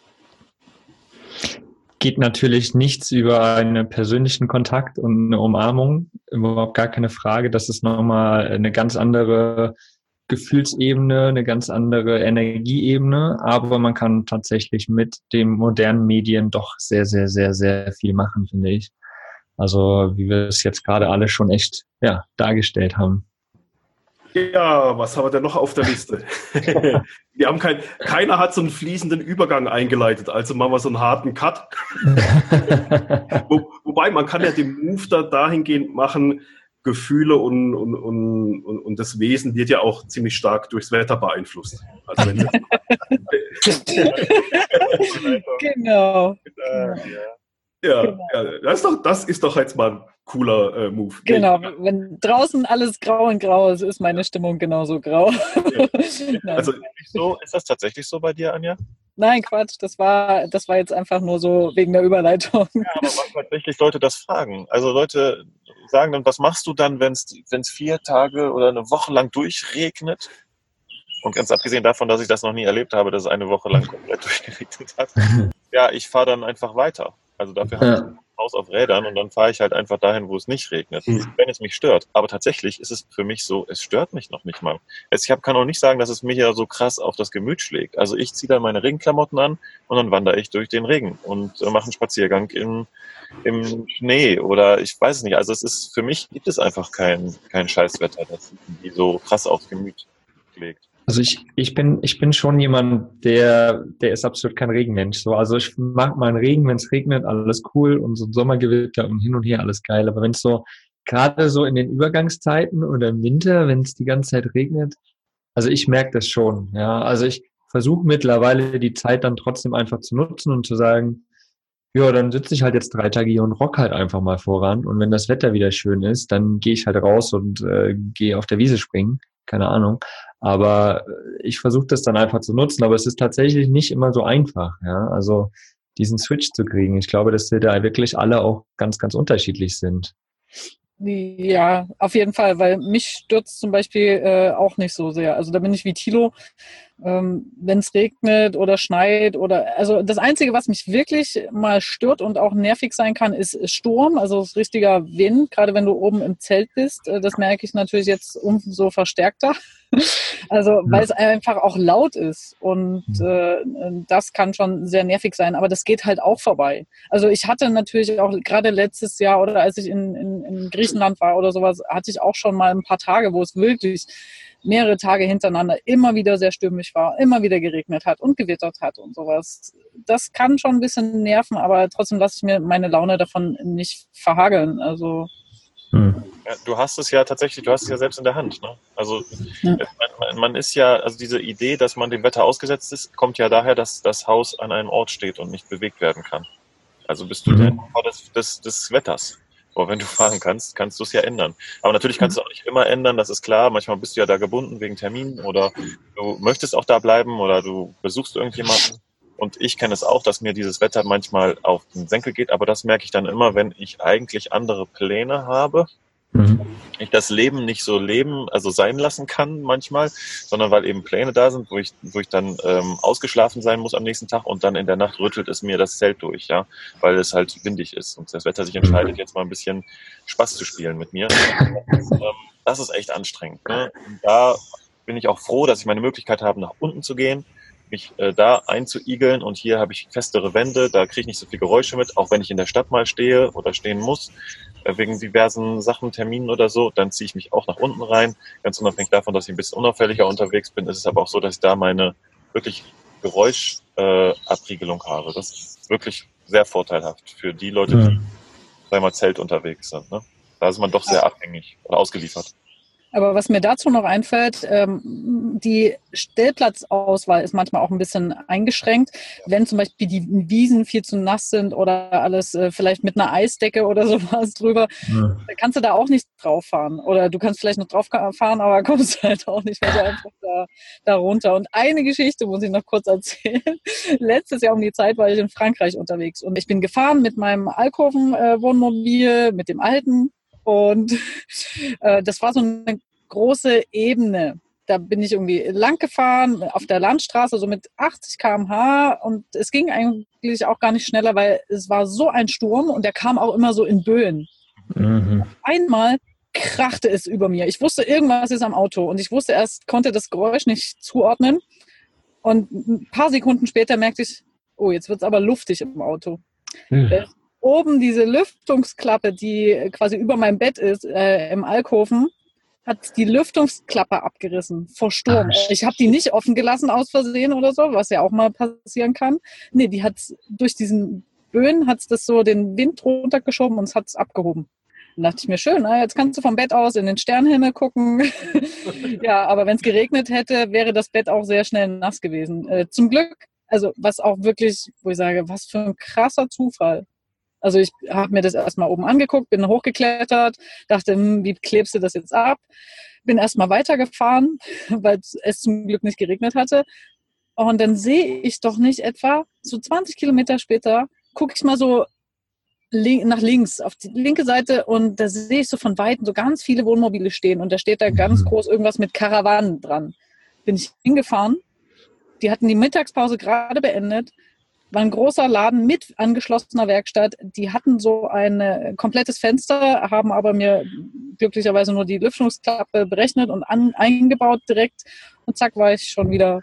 Geht natürlich nichts über einen persönlichen Kontakt und eine Umarmung, überhaupt gar keine Frage. Das ist nochmal eine ganz andere Gefühlsebene, eine ganz andere Energieebene, aber man kann tatsächlich mit den modernen Medien doch sehr, sehr, sehr, sehr viel machen, finde ich. Also wie wir es jetzt gerade alle schon echt ja, dargestellt haben. Ja, was haben wir denn noch auf der Liste? Wir haben kein, keiner hat so einen fließenden Übergang eingeleitet, also machen wir so einen harten Cut. Wo, wobei, man kann ja den Move da dahingehend machen, Gefühle und, und, und, und das Wesen wird ja auch ziemlich stark durchs Wetter beeinflusst. Also wenn genau. ja, ja, Genau. ja, das ist doch, das ist doch jetzt mal ein cooler äh, Move. Genau, wenn draußen alles grau und grau ist, ist meine Stimmung genauso grau. Nein. Also, So, ist das tatsächlich so bei dir, Anja? Nein, Quatsch, das war, das war jetzt einfach nur so wegen der Überleitung. Ja, aber manchmal tatsächlich Leute das fragen. Also Leute sagen dann, was machst du dann, wenn es vier Tage oder eine Woche lang durchregnet? Und ganz abgesehen davon, dass ich das noch nie erlebt habe, dass es eine Woche lang komplett durchgeregnet hat. Ja, ich fahre dann einfach weiter. Also dafür habe ich ein Haus auf Rädern und dann fahre ich halt einfach dahin, wo es nicht regnet, Mhm. wenn es mich stört. Aber tatsächlich ist es für mich so, es stört mich noch nicht mal. Es, ich hab, kann auch nicht sagen, dass es mich ja so krass auf das Gemüt schlägt. Also ich ziehe dann meine Regenklamotten an und dann wandere ich durch den Regen und äh, mache einen Spaziergang in, im Schnee oder ich weiß es nicht. Also es ist, für mich gibt es einfach kein, kein Scheißwetter, das irgendwie so krass aufs Gemüt schlägt. Also ich, ich bin, ich bin schon jemand, der, der ist absolut kein Regenmensch. So, also ich mag mal einen Regen, wenn es regnet, alles cool und so ein Sommergewitter und hin und her alles geil. Aber wenn es so, gerade so in den Übergangszeiten oder im Winter, wenn es die ganze Zeit regnet, also ich merke das schon, ja. Also ich versuche mittlerweile die Zeit dann trotzdem einfach zu nutzen und zu sagen, ja, dann sitze ich halt jetzt drei Tage hier und rock halt einfach mal voran. Und wenn das Wetter wieder schön ist, dann gehe ich halt raus und äh, gehe auf der Wiese springen. Keine Ahnung. Aber ich versuche das dann einfach zu nutzen. Aber es ist tatsächlich nicht immer so einfach, ja. Also diesen Switch zu kriegen. Ich glaube, dass wir da wirklich alle auch ganz, ganz unterschiedlich sind. Ja, auf jeden Fall, weil mich stürzt zum Beispiel äh, auch nicht so sehr. Also da bin ich wie Thilo, ähm, wenn es regnet oder schneit oder, also das Einzige, was mich wirklich mal stört und auch nervig sein kann, ist Sturm, also das richtiger Wind, gerade wenn du oben im Zelt bist. Äh, das merke ich natürlich jetzt umso verstärkter. Also weil es einfach auch laut ist und äh, das kann schon sehr nervig sein, aber das geht halt auch vorbei. Also ich hatte natürlich auch gerade letztes Jahr oder als ich in, in, in Griechenland war oder sowas, hatte ich auch schon mal ein paar Tage, wo es wirklich mehrere Tage hintereinander immer wieder sehr stürmisch war, immer wieder geregnet hat und gewittert hat und sowas. Das kann schon ein bisschen nerven, aber trotzdem lasse ich mir meine Laune davon nicht verhageln. Also Hm. Ja, du hast es ja tatsächlich, du hast es ja selbst in der Hand. Ne? Also Ja. man, man ist ja, also diese Idee, dass man dem Wetter ausgesetzt ist, kommt ja daher, dass das Haus an einem Ort steht und nicht bewegt werden kann. Also bist du Mhm. der Opfer des, des, des Wetters. Aber wenn du fahren kannst, kannst du es ja ändern. Aber natürlich kannst du auch nicht immer ändern, das ist klar. Manchmal bist du ja da gebunden wegen Terminen oder du möchtest auch da bleiben oder du besuchst irgendjemanden. Und ich kenne es auch, dass mir dieses Wetter manchmal auf den Senkel geht, aber das merke ich dann immer, wenn ich eigentlich andere Pläne habe, Mhm. ich das Leben nicht so leben, also sein lassen kann manchmal, sondern weil eben Pläne da sind, wo ich, wo ich dann ähm, ausgeschlafen sein muss am nächsten Tag und dann in der Nacht rüttelt es mir das Zelt durch, ja, weil es halt windig ist und das Wetter sich entscheidet, jetzt mal ein bisschen Spaß zu spielen mit mir. Das, ähm, das ist echt anstrengend. Ne? Und da bin ich auch froh, dass ich meine Möglichkeit habe, nach unten zu gehen, mich äh, da einzuigeln und hier habe ich festere Wände, da kriege ich nicht so viel Geräusche mit, auch wenn ich in der Stadt mal stehe oder stehen muss, äh, wegen diversen Sachen, Terminen oder so, dann ziehe ich mich auch nach unten rein, ganz unabhängig davon, dass ich ein bisschen unauffälliger unterwegs bin, ist es aber auch so, dass ich da meine wirklich Geräuschabriegelung äh, habe. Das ist wirklich sehr vorteilhaft für die Leute, die, sagen wir mal, Zelt unterwegs sind. Ne? Da ist man doch sehr abhängig oder ausgeliefert. Aber was mir dazu noch einfällt, ähm, die Stellplatzauswahl ist manchmal auch ein bisschen eingeschränkt. Wenn zum Beispiel die Wiesen viel zu nass sind oder alles äh, vielleicht mit einer Eisdecke oder sowas drüber, Ja. dann kannst du da auch nicht drauf fahren. Oder du kannst vielleicht noch drauf fahren, aber kommst halt auch nicht mehr so einfach da, da runter. Und eine Geschichte muss ich noch kurz erzählen. Letztes Jahr um die Zeit war ich in Frankreich unterwegs und ich bin gefahren mit meinem Alkoven-Wohnmobil, äh, mit dem alten. Und äh, das war so eine große Ebene. Da bin ich irgendwie lang gefahren auf der Landstraße, so mit achtzig Kilometer pro Stunde und es ging eigentlich auch gar nicht schneller, weil es war so ein Sturm und der kam auch immer so in Böen. Mhm. Einmal krachte es über mir. Ich wusste, irgendwas ist am Auto und ich wusste erst, konnte das Geräusch nicht zuordnen und ein paar Sekunden später merkte ich, oh, jetzt wird es aber luftig im Auto. Ja. Oben diese Lüftungsklappe, die quasi über meinem Bett ist, äh, im Alkoven, hat die Lüftungsklappe abgerissen vor Sturm. Ach, Ich habe die nicht offen gelassen aus Versehen oder so, was ja auch mal passieren kann. Nee, die hat durch diesen Böen hat's das so den Wind runtergeschoben und es hat's abgehoben. Dann dachte ich mir, schön, na, jetzt kannst du vom Bett aus in den Sternenhimmel gucken. Ja, aber wenn es geregnet hätte, wäre das Bett auch sehr schnell nass gewesen. Äh, zum Glück, also was auch wirklich, wo ich sage, was für ein krasser Zufall. Also ich habe mir das erstmal oben angeguckt, bin hochgeklettert, dachte, hm, wie klebst du das jetzt ab? Bin erstmal weitergefahren, weil es zum Glück nicht geregnet hatte. Und dann sehe ich doch nicht etwa, so zwanzig Kilometer später, gucke ich mal so link, nach links, auf die linke Seite und da sehe ich so von Weitem so ganz viele Wohnmobile stehen und da steht da ganz groß irgendwas mit Karawanen dran. Bin ich hingefahren, die hatten die Mittagspause gerade beendet, war ein großer Laden mit angeschlossener Werkstatt. Die hatten so ein komplettes Fenster, haben aber mir glücklicherweise nur die Lüftungsklappe berechnet und an, eingebaut direkt. Und zack, war ich schon wieder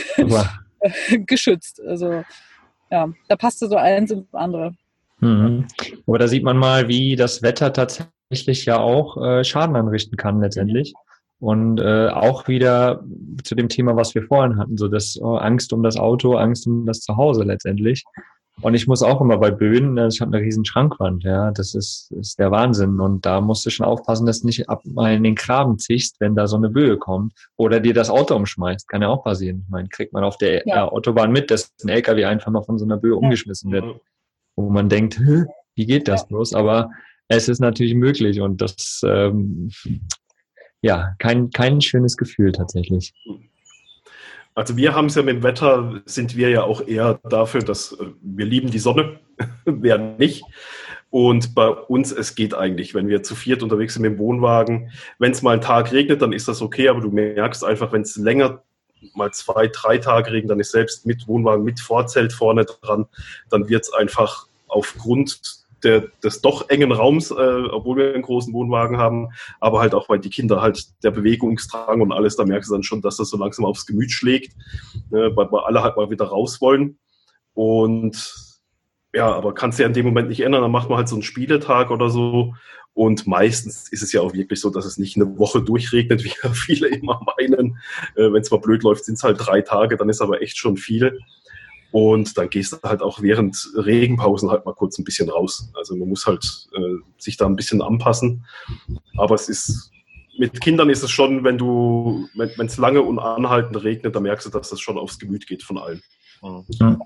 geschützt. Also ja, da passte so eins ins andere. Mhm. Aber da sieht man mal, wie das Wetter tatsächlich ja auch äh, Schaden anrichten kann letztendlich. Und äh, auch wieder zu dem Thema, was wir vorhin hatten, so das oh, Angst um das Auto, Angst um das Zuhause letztendlich. Und ich muss auch immer bei Böen, ich habe eine riesen Schrankwand, ja, das ist, ist der Wahnsinn. Und da musst du schon aufpassen, dass du nicht ab mal in den Graben ziehst, wenn da so eine Böe kommt oder dir das Auto umschmeißt. Kann ja auch passieren. Ich meine, kriegt man auf der ja. Autobahn mit, dass ein L K W einfach mal von so einer Böe ja. umgeschmissen wird. Wo man denkt, wie geht das bloß? Aber es ist natürlich möglich und das ähm, ja, kein, kein schönes Gefühl tatsächlich. Also wir haben es ja mit dem Wetter, sind wir ja auch eher dafür, dass wir lieben die Sonne, wer nicht. Und bei uns, es geht eigentlich, wenn wir zu viert unterwegs sind mit dem Wohnwagen, wenn es mal einen Tag regnet, dann ist das okay, aber du merkst einfach, wenn es länger, mal zwei, drei Tage regnet, dann ist selbst mit Wohnwagen, mit Vorzelt vorne dran, dann wird es einfach aufgrund Der, des doch engen Raums, äh, obwohl wir einen großen Wohnwagen haben, aber halt auch, weil die Kinder halt der Bewegungsdrang und alles, da merkst du dann schon, dass das so langsam aufs Gemüt schlägt, äh, weil wir alle halt mal wieder raus wollen. Und ja, aber kannst du ja in dem Moment nicht ändern, dann macht man halt so einen Spieletag oder so. Und meistens ist es ja auch wirklich so, dass es nicht eine Woche durchregnet, wie viele immer meinen. Äh, wenn es mal blöd läuft, sind es halt drei Tage, dann ist aber echt schon viel. Und dann gehst du halt auch während Regenpausen halt mal kurz ein bisschen raus. Also man muss halt äh, sich da ein bisschen anpassen. Aber es ist, mit Kindern ist es schon, wenn du, wenn es lange und anhaltend regnet, dann merkst du, dass das schon aufs Gemüt geht von allen. Mhm.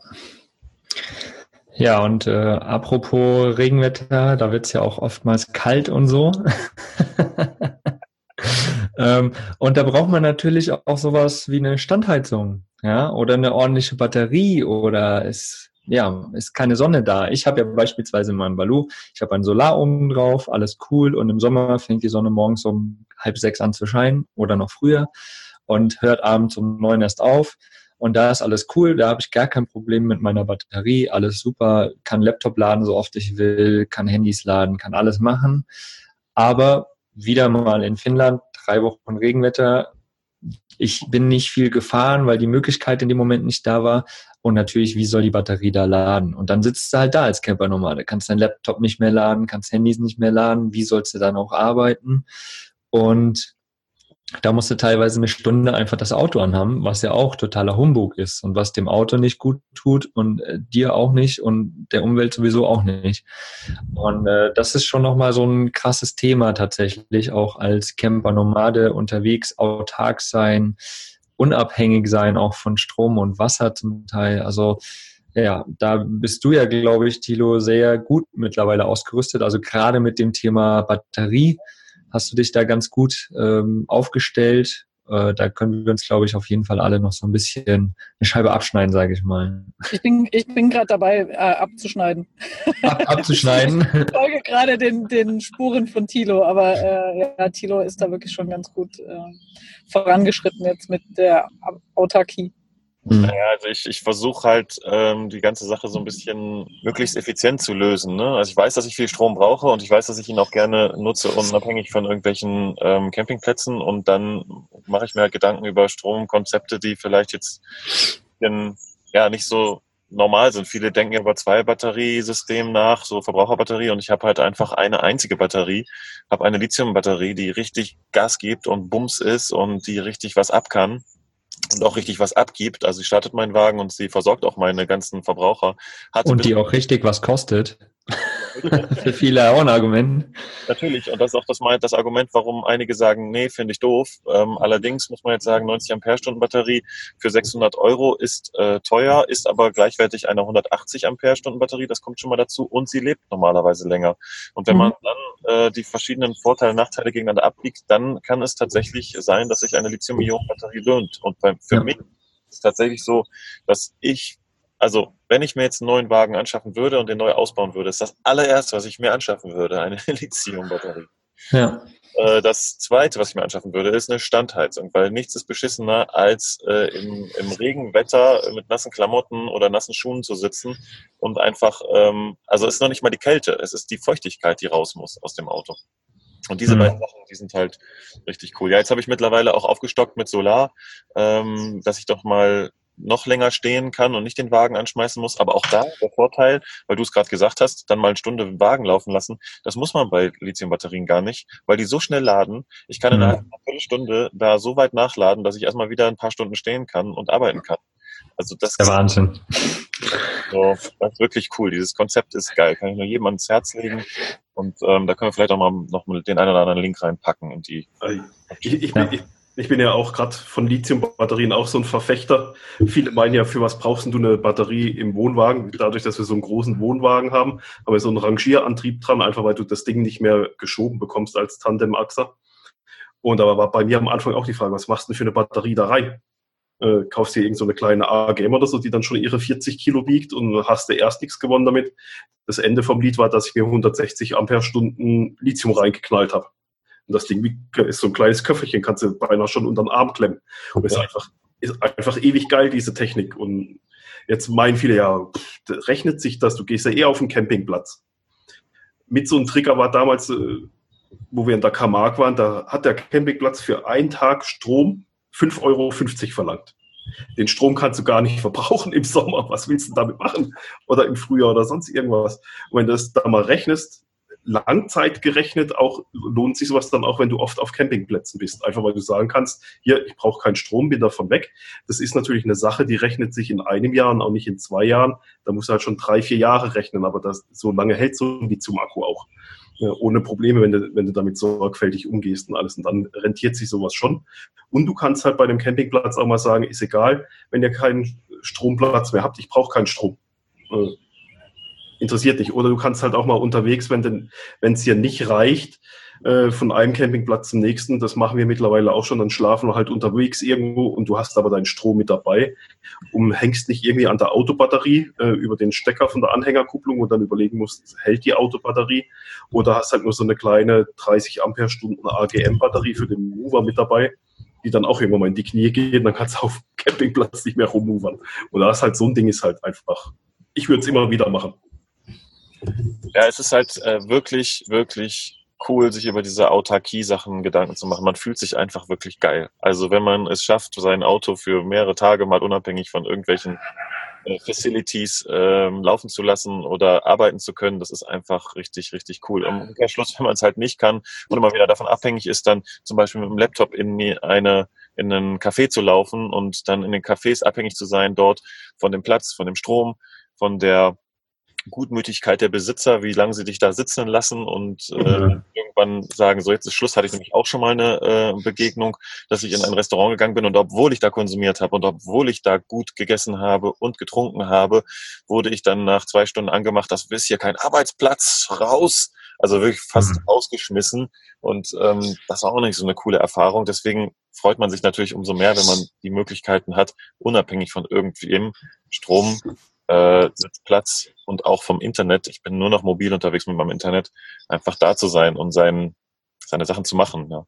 Ja, und äh, apropos Regenwetter, da wird es ja auch oftmals kalt und so. ähm, und da braucht man natürlich auch sowas wie eine Standheizung. Ja, oder eine ordentliche Batterie oder ist, ja, ist keine Sonne da. Ich habe ja beispielsweise in meinem Balu, ich habe einen Solar oben drauf, alles cool und im Sommer fängt die Sonne morgens um halb sechs an zu scheinen oder noch früher und hört abends um neun erst auf und da ist alles cool, da habe ich gar kein Problem mit meiner Batterie, alles super, kann Laptop laden, so oft ich will, kann Handys laden, kann alles machen, aber wieder mal in Finnland, drei Wochen Regenwetter. Ich bin nicht viel gefahren, weil die Möglichkeit in dem Moment nicht da war. Und natürlich, wie soll die Batterie da laden? Und dann sitzt du halt da als Camper-Nomade. Kannst deinen Laptop nicht mehr laden, kannst Handys nicht mehr laden. Wie sollst du dann auch arbeiten? Und da musst du teilweise eine Stunde einfach das Auto anhaben, was ja auch totaler Humbug ist und was dem Auto nicht gut tut und äh, dir auch nicht und der Umwelt sowieso auch nicht. Und äh, das ist schon nochmal so ein krasses Thema tatsächlich, auch als Camper-Nomade unterwegs, autark sein, unabhängig sein, auch von Strom und Wasser zum Teil. Also ja, da bist du ja, glaube ich, Thilo, sehr gut mittlerweile ausgerüstet. Also gerade mit dem Thema Batterie hast du dich da ganz gut ähm, aufgestellt. Äh, da können wir uns, glaube ich, auf jeden Fall alle noch so ein bisschen eine Scheibe abschneiden, sage ich mal. Ich bin, ich bin gerade dabei, äh, abzuschneiden. Ab, abzuschneiden? Ich folge gerade den, den Spuren von Thilo, aber äh, ja, Thilo ist da wirklich schon ganz gut äh, vorangeschritten jetzt mit der Autarkie. Naja, also ich, ich versuche halt ähm, die ganze Sache so ein bisschen möglichst effizient zu lösen. Ne? Also ich weiß, dass ich viel Strom brauche und ich weiß, dass ich ihn auch gerne nutze, unabhängig von irgendwelchen ähm, Campingplätzen. Und dann mache ich mir halt Gedanken über Stromkonzepte, die vielleicht jetzt in, ja nicht so normal sind. Viele denken über zwei Batteriesystemen nach, so Verbraucherbatterie, und ich habe halt einfach eine einzige Batterie, habe eine Lithiumbatterie, die richtig Gas gibt und Bums ist und die richtig was ab kann. Und auch richtig was abgibt. Also sie startet meinen Wagen und sie versorgt auch meine ganzen Verbraucher. Hatte und die auch richtig was kostet. Für viele auch ein Argument. Natürlich, und das ist auch das, das Argument, warum einige sagen, nee, finde ich doof. Ähm, allerdings muss man jetzt sagen, neunzig Ampere-Stunden Batterie für sechshundert Euro ist äh, teuer, ist aber gleichwertig eine hundertachtzig Ampere-Stunden Batterie, das kommt schon mal dazu, und sie lebt normalerweise länger. Und wenn man dann äh, die verschiedenen Vorteile und Nachteile gegeneinander abwiegt, dann kann es tatsächlich sein, dass sich eine Lithium-Ionen-Batterie lohnt. Und bei, für ja. mich ist es tatsächlich so, dass ich Also, wenn ich mir jetzt einen neuen Wagen anschaffen würde und den neu ausbauen würde, ist das allererste, was ich mir anschaffen würde, eine Lithium-Batterie. Ja. Das zweite, was ich mir anschaffen würde, ist eine Standheizung, weil nichts ist beschissener, als äh, im, im Regenwetter mit nassen Klamotten oder nassen Schuhen zu sitzen und einfach, ähm, also es ist noch nicht mal die Kälte, es ist die Feuchtigkeit, die raus muss aus dem Auto. Und diese mhm. beiden Sachen, die sind halt richtig cool. Ja, jetzt habe ich mittlerweile auch aufgestockt mit Solar, ähm, dass ich doch mal noch länger stehen kann und nicht den Wagen anschmeißen muss. Aber auch da der Vorteil, weil du es gerade gesagt hast, dann mal eine Stunde den Wagen laufen lassen, das muss man bei Lithium-Batterien gar nicht, weil die so schnell laden. Ich kann in einer Viertelstunde da so weit nachladen, dass ich erstmal wieder ein paar Stunden stehen kann und arbeiten kann. Also das der ist Wahnsinn. So, das ist wirklich cool. Dieses Konzept ist geil. Kann ich nur jedem ans Herz legen. Und ähm, da können wir vielleicht auch mal noch den einen oder anderen Link reinpacken. In die ich, ich, bin, ich, ich bin ja auch gerade von Lithium-Batterien auch so ein Verfechter. Viele meinen ja, für was brauchst du eine Batterie im Wohnwagen? Dadurch, dass wir so einen großen Wohnwagen haben, haben wir so einen Rangierantrieb dran, einfach weil du das Ding nicht mehr geschoben bekommst als Tandem-Achser. Und aber war bei mir am Anfang auch die Frage, was machst du denn für eine Batterie da rein? Äh, kaufst dir irgend so eine kleine A G M oder so, die dann schon ihre vierzig Kilo wiegt und hast du erst nichts gewonnen damit. Das Ende vom Lied war, dass ich mir hundertsechzig Ampere-Stunden Lithium reingeknallt habe. Und das Ding ist so ein kleines Köfferchen, kannst du beinahe schon unter den Arm klemmen. Und ist einfach, ist einfach ewig geil, diese Technik. Und jetzt meinen viele, ja, pff, rechnet sich das, du gehst ja eher auf den Campingplatz. Mit so einem Trigger war damals, wo wir in der Camargue waren, da hat der Campingplatz für einen Tag Strom fünf Euro fünfzig verlangt. Den Strom kannst du gar nicht verbrauchen im Sommer. Was willst du damit machen? Oder im Frühjahr oder sonst irgendwas. Und wenn du das da mal rechnest, Langzeit gerechnet, auch lohnt sich sowas dann auch, wenn du oft auf Campingplätzen bist. Einfach weil du sagen kannst, hier, ich brauche keinen Strom, bin davon weg. Das ist natürlich eine Sache, die rechnet sich in einem Jahr und auch nicht in zwei Jahren. Da musst du halt schon drei, vier Jahre rechnen, aber das, so lange hält so ein Lithium-Akku auch. Ja, ohne Probleme, wenn du, wenn du damit sorgfältig umgehst und alles. Und dann rentiert sich sowas schon. Und du kannst halt bei dem Campingplatz auch mal sagen, ist egal, wenn ihr keinen Stromplatz mehr habt, ich brauche keinen Strom. Äh, interessiert dich. Oder du kannst halt auch mal unterwegs, wenn es dir nicht reicht, äh, von einem Campingplatz zum nächsten, das machen wir mittlerweile auch schon, dann schlafen wir halt unterwegs irgendwo und du hast aber deinen Strom mit dabei und hängst nicht irgendwie an der Autobatterie äh, über den Stecker von der Anhängerkupplung und dann überlegen musst, hält die Autobatterie, oder hast halt nur so eine kleine dreißig Ampere-Stunden A G M-Batterie für den Mover mit dabei, die dann auch irgendwann mal in die Knie geht, dann kannst du auf dem Campingplatz nicht mehr rummovern. Und da ist halt so ein Ding, ist halt einfach, ich würde es immer wieder machen. Ja, es ist halt äh, wirklich, wirklich cool, sich über diese Autarkie-Sachen Gedanken zu machen. Man fühlt sich einfach wirklich geil. Also wenn man es schafft, sein Auto für mehrere Tage mal unabhängig von irgendwelchen äh, Facilities äh, laufen zu lassen oder arbeiten zu können, das ist einfach richtig, richtig cool. Im Umkehrschluss, wenn man es halt nicht kann und immer wieder davon abhängig ist, dann zum Beispiel mit dem Laptop in eine in einen Café zu laufen und dann in den Cafés abhängig zu sein, dort von dem Platz, von dem Strom, von der Gutmütigkeit der Besitzer, wie lange sie dich da sitzen lassen und äh, mhm. irgendwann sagen, so jetzt ist Schluss, hatte ich nämlich auch schon mal eine äh, Begegnung, dass ich in ein Restaurant gegangen bin und obwohl ich da konsumiert habe und obwohl ich da gut gegessen habe und getrunken habe, wurde ich dann nach zwei Stunden angemacht, das ist hier kein Arbeitsplatz, raus, also wirklich fast mhm. rausgeschmissen und ähm, das war auch nicht so eine coole Erfahrung, deswegen freut man sich natürlich umso mehr, wenn man die Möglichkeiten hat, unabhängig von irgendwem Strom, Äh, Sitzplatz und auch vom Internet. Ich bin nur noch mobil unterwegs mit meinem Internet, einfach da zu sein und sein, seine Sachen zu machen. Ja.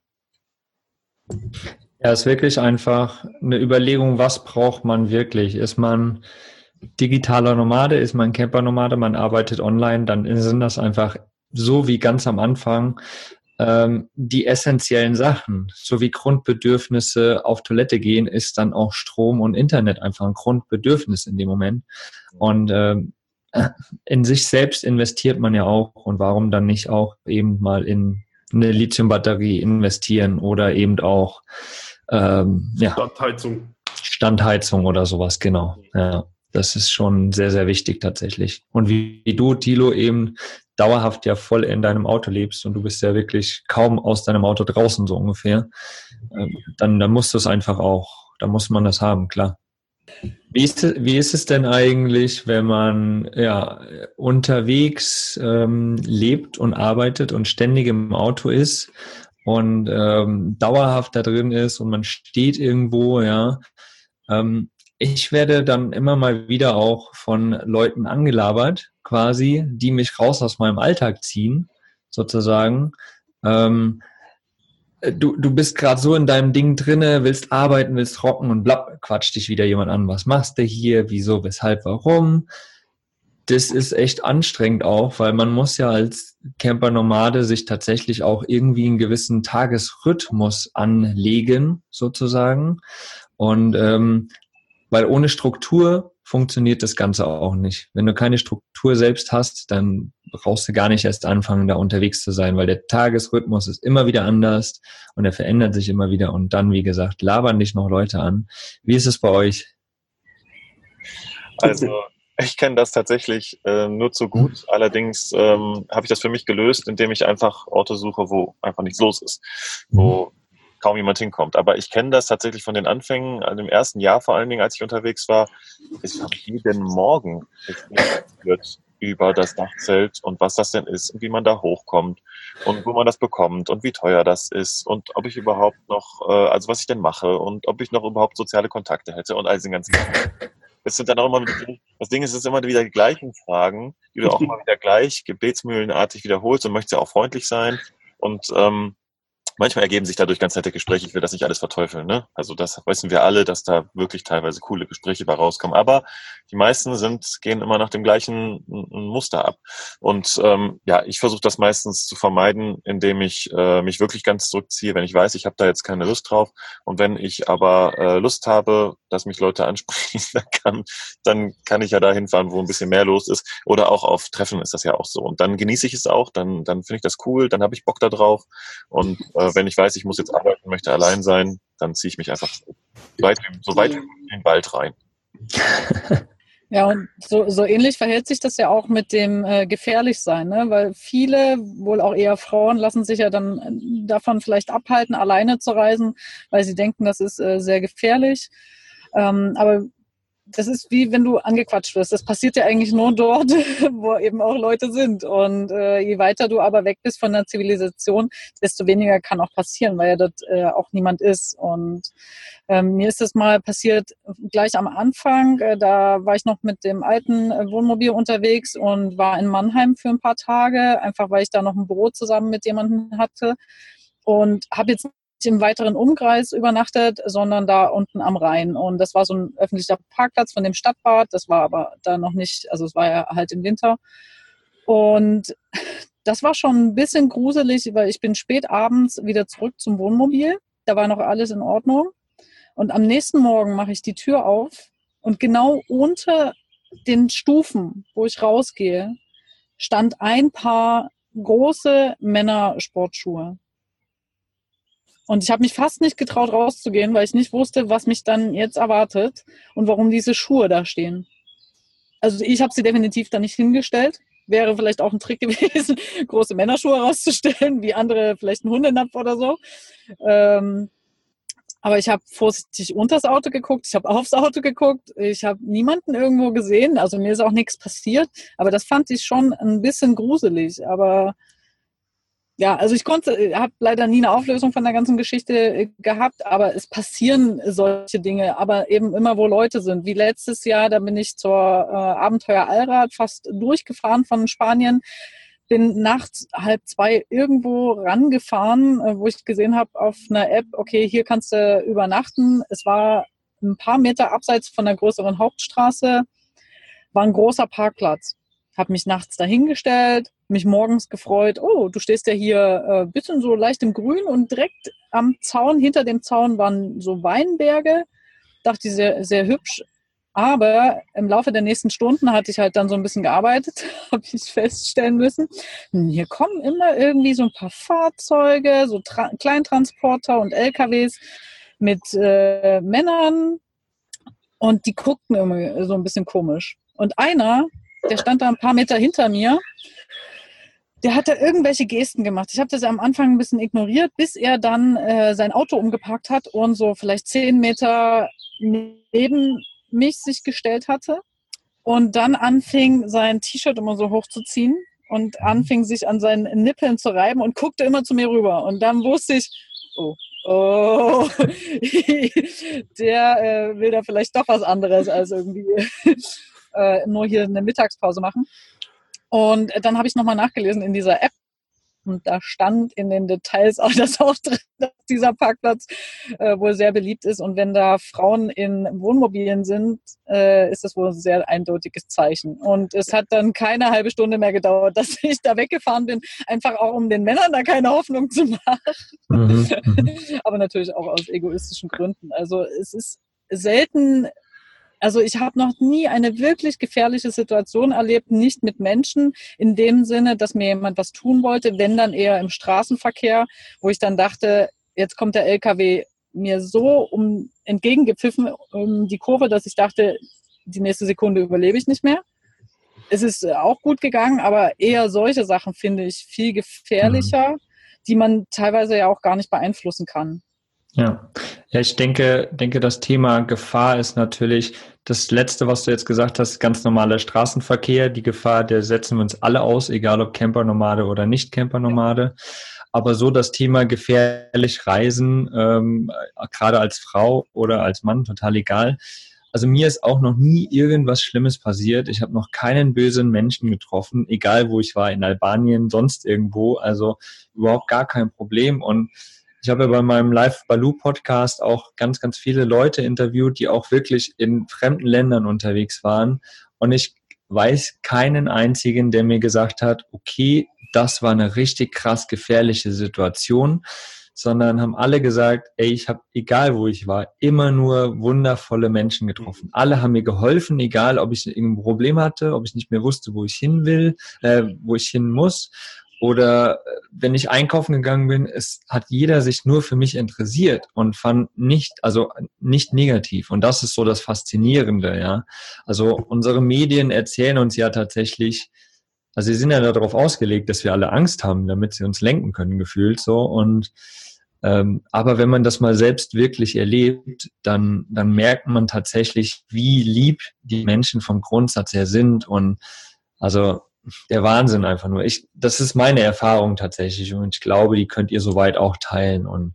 Ja, es ist wirklich einfach eine Überlegung, was braucht man wirklich? Ist man digitaler Nomade, ist man Camper-Nomade, man arbeitet online, dann sind das einfach so wie ganz am Anfang ähm, die essentiellen Sachen, so wie Grundbedürfnisse auf Toilette gehen, ist dann auch Strom und Internet einfach ein Grundbedürfnis in dem Moment. Und ähm, in sich selbst investiert man ja auch. Und warum dann nicht auch eben mal in eine Lithium-Batterie investieren oder eben auch ähm, ja, Standheizung. Standheizung oder sowas, genau. Ja, das ist schon sehr, sehr wichtig tatsächlich. Und wie, wie du, Thilo, eben dauerhaft ja voll in deinem Auto lebst und du bist ja wirklich kaum aus deinem Auto draußen so ungefähr, ähm, dann, dann musst du es einfach auch, dann muss man das haben, klar. Wie ist, wie ist es denn eigentlich, wenn man ja, unterwegs ähm, lebt und arbeitet und ständig im Auto ist und ähm, dauerhaft da drin ist und man steht irgendwo, ja. Ähm, ich werde dann immer mal wieder auch von Leuten angelabert, quasi, die mich raus aus meinem Alltag ziehen, sozusagen. Ähm, Du, du bist gerade so in deinem Ding drinne, willst arbeiten, willst rocken und blapp, quatscht dich wieder jemand an. Was machst du hier? Wieso, weshalb, warum? Das ist echt anstrengend auch, weil man muss ja als Camper-Nomade sich tatsächlich auch irgendwie einen gewissen Tagesrhythmus anlegen, sozusagen. Und ähm, weil ohne Struktur funktioniert das Ganze auch nicht. Wenn du keine Struktur selbst hast, dann brauchst du gar nicht erst anfangen, da unterwegs zu sein, weil der Tagesrhythmus ist immer wieder anders und er verändert sich immer wieder. Und dann, wie gesagt, labern dich noch Leute an. Wie ist es bei euch? Also ich kenne das tatsächlich äh, nur zu gut. Allerdings ähm, habe ich das für mich gelöst, indem ich einfach Orte suche, wo einfach nichts los ist, wo kaum jemand hinkommt. Aber ich kenne das tatsächlich von den Anfängen, also im ersten Jahr vor allen Dingen, als ich unterwegs war. Ich habe jeden Morgen geführt über das Dachzelt und was das denn ist und wie man da hochkommt und wo man das bekommt und wie teuer das ist und ob ich überhaupt noch, äh, also was ich denn mache und ob ich noch überhaupt soziale Kontakte hätte und all diesen ganzen Es sind dann auch immer, das Ding ist, es sind immer wieder die gleichen Fragen, die du auch immer wieder gleich gebetsmühlenartig wiederholst und möchtest ja auch freundlich sein und ähm, manchmal ergeben sich dadurch ganz nette Gespräche. Ich will das nicht alles verteufeln, ne? Also das wissen wir alle, dass da wirklich teilweise coole Gespräche bei rauskommen. Aber die meisten sind, gehen immer nach dem gleichen Muster ab. Und ähm, ja, ich versuche das meistens zu vermeiden, indem ich äh, mich wirklich ganz zurückziehe, wenn ich weiß, ich habe da jetzt keine Lust drauf. Und wenn ich aber äh, Lust habe, dass mich Leute ansprechen, dann kann, dann kann ich ja da hinfahren, wo ein bisschen mehr los ist. Oder auch auf Treffen ist das ja auch so. Und dann genieße ich es auch, dann, dann finde ich das cool, dann habe ich Bock da drauf. Und äh, wenn ich weiß, ich muss jetzt arbeiten, möchte allein sein, dann ziehe ich mich einfach so weit, so weit in den Wald rein. Ja, und so, so ähnlich verhält sich das ja auch mit dem äh, Gefährlichsein, ne? Weil viele, wohl auch eher Frauen, lassen sich ja dann davon vielleicht abhalten, alleine zu reisen, weil sie denken, das ist äh, sehr gefährlich. Ähm, aber das ist wie wenn du angequatscht wirst. Das passiert ja eigentlich nur dort, wo eben auch Leute sind. Und äh, je weiter du aber weg bist von der Zivilisation, desto weniger kann auch passieren, weil ja dort äh, auch niemand ist. Und ähm, mir ist das mal passiert gleich am Anfang. Äh, da war ich noch mit dem alten äh, Wohnmobil unterwegs und war in Mannheim für ein paar Tage, einfach weil ich da noch ein Büro zusammen mit jemandem hatte. Und habe jetzt im weiteren Umkreis übernachtet, sondern da unten am Rhein. Und das war so ein öffentlicher Parkplatz von dem Stadtbad. Das war aber da noch nicht, also es war ja halt im Winter. Und das war schon ein bisschen gruselig, weil ich bin spät abends wieder zurück zum Wohnmobil. Da war noch alles in Ordnung. Und am nächsten Morgen mache ich die Tür auf und genau unter den Stufen, wo ich rausgehe, stand ein Paar große Männersportschuhe. Und ich habe mich fast nicht getraut, rauszugehen, weil ich nicht wusste, was mich dann jetzt erwartet und warum diese Schuhe da stehen. Also ich habe sie definitiv da nicht hingestellt. Wäre vielleicht auch ein Trick gewesen, große Männerschuhe rauszustellen, wie andere vielleicht einen Hundenapf oder so. Ähm, aber ich habe vorsichtig unters Auto geguckt, ich habe aufs Auto geguckt, ich habe niemanden irgendwo gesehen, also mir ist auch nichts passiert. Aber das fand ich schon ein bisschen gruselig, aber... Ja, also ich konnte, habe leider nie eine Auflösung von der ganzen Geschichte gehabt, aber es passieren solche Dinge, aber eben immer, wo Leute sind. Wie letztes Jahr, da bin ich zur äh, Abenteuer Allrad fast durchgefahren von Spanien, bin nachts halb zwei irgendwo rangefahren, äh, wo ich gesehen habe auf einer App, okay, hier kannst du übernachten. Es war ein paar Meter abseits von der größeren Hauptstraße, war ein großer Parkplatz. Habe mich nachts dahingestellt, mich morgens gefreut, oh, du stehst ja hier ein äh, bisschen so leicht im Grün und direkt am Zaun, hinter dem Zaun waren so Weinberge, dachte ich, sehr, sehr hübsch. Aber im Laufe der nächsten Stunden hatte ich halt dann so ein bisschen gearbeitet, habe ich feststellen müssen, hier kommen immer irgendwie so ein paar Fahrzeuge, so Tra- Kleintransporter und L K Ws mit äh, Männern und die guckten immer so ein bisschen komisch. Und einer, der stand da ein paar Meter hinter mir, der hat da irgendwelche Gesten gemacht. Ich habe das am Anfang ein bisschen ignoriert, bis er dann äh, sein Auto umgeparkt hat und so vielleicht zehn Meter neben mich sich gestellt hatte und dann anfing, sein T-Shirt immer so hochzuziehen und anfing, sich an seinen Nippeln zu reiben und guckte immer zu mir rüber. Und dann wusste ich, oh, oh, der äh, will da vielleicht doch was anderes als irgendwie äh, nur hier eine Mittagspause machen. Und dann habe ich nochmal nachgelesen in dieser App und da stand in den Details auch, dass auch drin, dass dieser Parkplatz äh, wohl sehr beliebt ist. Und wenn da Frauen in Wohnmobilen sind, äh, ist das wohl ein sehr eindeutiges Zeichen. Und es hat dann keine halbe Stunde mehr gedauert, dass ich da weggefahren bin, einfach auch um den Männern da keine Hoffnung zu machen. Mhm. Aber natürlich auch aus egoistischen Gründen. Also es ist selten... Also ich habe noch nie eine wirklich gefährliche Situation erlebt, nicht mit Menschen, in dem Sinne, dass mir jemand was tun wollte, wenn dann eher im Straßenverkehr, wo ich dann dachte, jetzt kommt der L K W mir so um entgegengepfiffen um die Kurve, dass ich dachte, die nächste Sekunde überlebe ich nicht mehr. Es ist auch gut gegangen, aber eher solche Sachen finde ich viel gefährlicher, die man teilweise ja auch gar nicht beeinflussen kann. Ja, ja, ich denke, denke, das Thema Gefahr ist natürlich das Letzte, was du jetzt gesagt hast, ganz normaler Straßenverkehr. Die Gefahr, der setzen wir uns alle aus, egal ob Campernomade oder nicht Campernomade. Aber so das Thema gefährlich reisen, ähm, gerade als Frau oder als Mann, total egal. Also mir ist auch noch nie irgendwas Schlimmes passiert. Ich habe noch keinen bösen Menschen getroffen, egal wo ich war, in Albanien, sonst irgendwo. Also überhaupt gar kein Problem. Und ich habe ja bei meinem Live-Baloo-Podcast auch ganz, ganz viele Leute interviewt, die auch wirklich in fremden Ländern unterwegs waren. Und ich weiß keinen einzigen, der mir gesagt hat, okay, das war eine richtig krass gefährliche Situation, sondern haben alle gesagt, ey, ich habe, egal wo ich war, immer nur wundervolle Menschen getroffen. Alle haben mir geholfen, egal ob ich ein Problem hatte, ob ich nicht mehr wusste, wo ich hin will, äh, wo ich hin muss. Oder wenn ich einkaufen gegangen bin, es hat jeder sich nur für mich interessiert und fand nicht, also nicht negativ. Und das ist so das Faszinierende, ja. Also unsere Medien erzählen uns ja tatsächlich, also sie sind ja darauf ausgelegt, dass wir alle Angst haben, damit sie uns lenken können, gefühlt so. Und ähm, aber wenn man das mal selbst wirklich erlebt, dann dann merkt man tatsächlich, wie lieb die Menschen vom Grundsatz her sind. Und also der Wahnsinn einfach nur. Ich, das ist meine Erfahrung tatsächlich und ich glaube, die könnt ihr soweit auch teilen. Und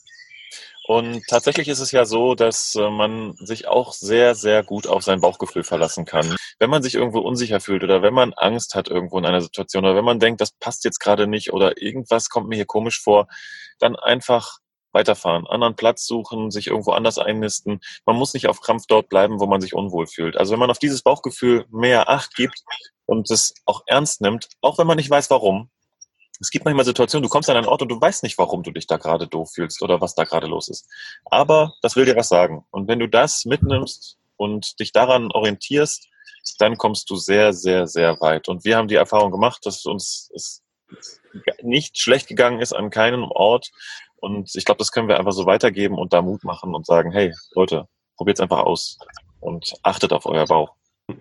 Und tatsächlich ist es ja so, dass man sich auch sehr, sehr gut auf sein Bauchgefühl verlassen kann. Wenn man sich irgendwo unsicher fühlt oder wenn man Angst hat irgendwo in einer Situation oder wenn man denkt, das passt jetzt gerade nicht oder irgendwas kommt mir hier komisch vor, dann einfach weiterfahren, anderen Platz suchen, sich irgendwo anders einnisten. Man muss nicht auf Krampf dort bleiben, wo man sich unwohl fühlt. Also wenn man auf dieses Bauchgefühl mehr Acht gibt und es auch ernst nimmt, auch wenn man nicht weiß, warum. Es gibt manchmal Situationen, du kommst an einen Ort und du weißt nicht, warum du dich da gerade doof fühlst oder was da gerade los ist. Aber das will dir was sagen. Und wenn du das mitnimmst und dich daran orientierst, dann kommst du sehr, sehr, sehr weit. Und wir haben die Erfahrung gemacht, dass uns es nicht schlecht gegangen ist an keinem Ort. Und ich glaube, das können wir einfach so weitergeben und da Mut machen und sagen, hey, Leute, probiert's einfach aus und achtet auf euer Bauch.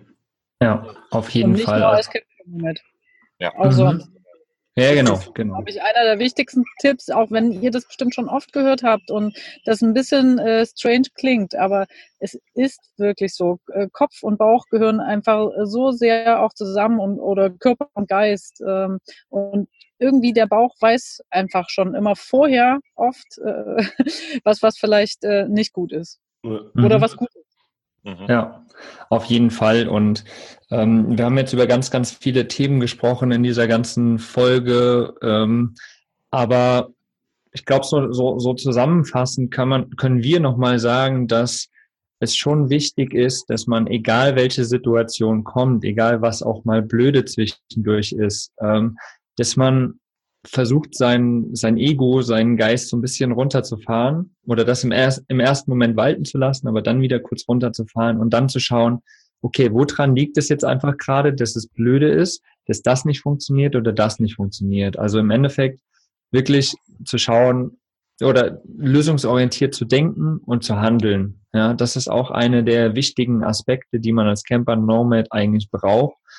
Ja, auf jeden und nicht Fall. Nur als Campernomad. Ja. Also, Mhm. Ja, genau, das ist, genau. glaube ich, einer der wichtigsten Tipps, auch wenn ihr das bestimmt schon oft gehört habt und das ein bisschen äh, strange klingt, aber es ist wirklich so. Äh, Kopf und Bauch gehören einfach so sehr auch zusammen und, oder Körper und Geist. Ähm, und irgendwie der Bauch weiß einfach schon immer vorher oft, äh, was, was vielleicht äh, nicht gut ist. Mhm. Oder was gut ist. Ja, auf jeden Fall. Und ähm, wir haben jetzt über ganz, ganz viele Themen gesprochen in dieser ganzen Folge. Ähm, aber ich glaube, so, so, so zusammenfassend kann man, können wir nochmal sagen, dass es schon wichtig ist, dass man, egal welche Situation kommt, egal was auch mal blöde zwischendurch ist, ähm, dass man versucht, sein, sein Ego, seinen Geist so ein bisschen runterzufahren oder das im, erst, im ersten Moment walten zu lassen, aber dann wieder kurz runterzufahren und dann zu schauen, okay, woran liegt es jetzt einfach gerade, dass es blöde ist, dass das nicht funktioniert oder das nicht funktioniert. Also im Endeffekt wirklich zu schauen oder lösungsorientiert zu denken und zu handeln. Ja, das ist auch eine der wichtigen Aspekte, die man als Camper Nomad eigentlich braucht.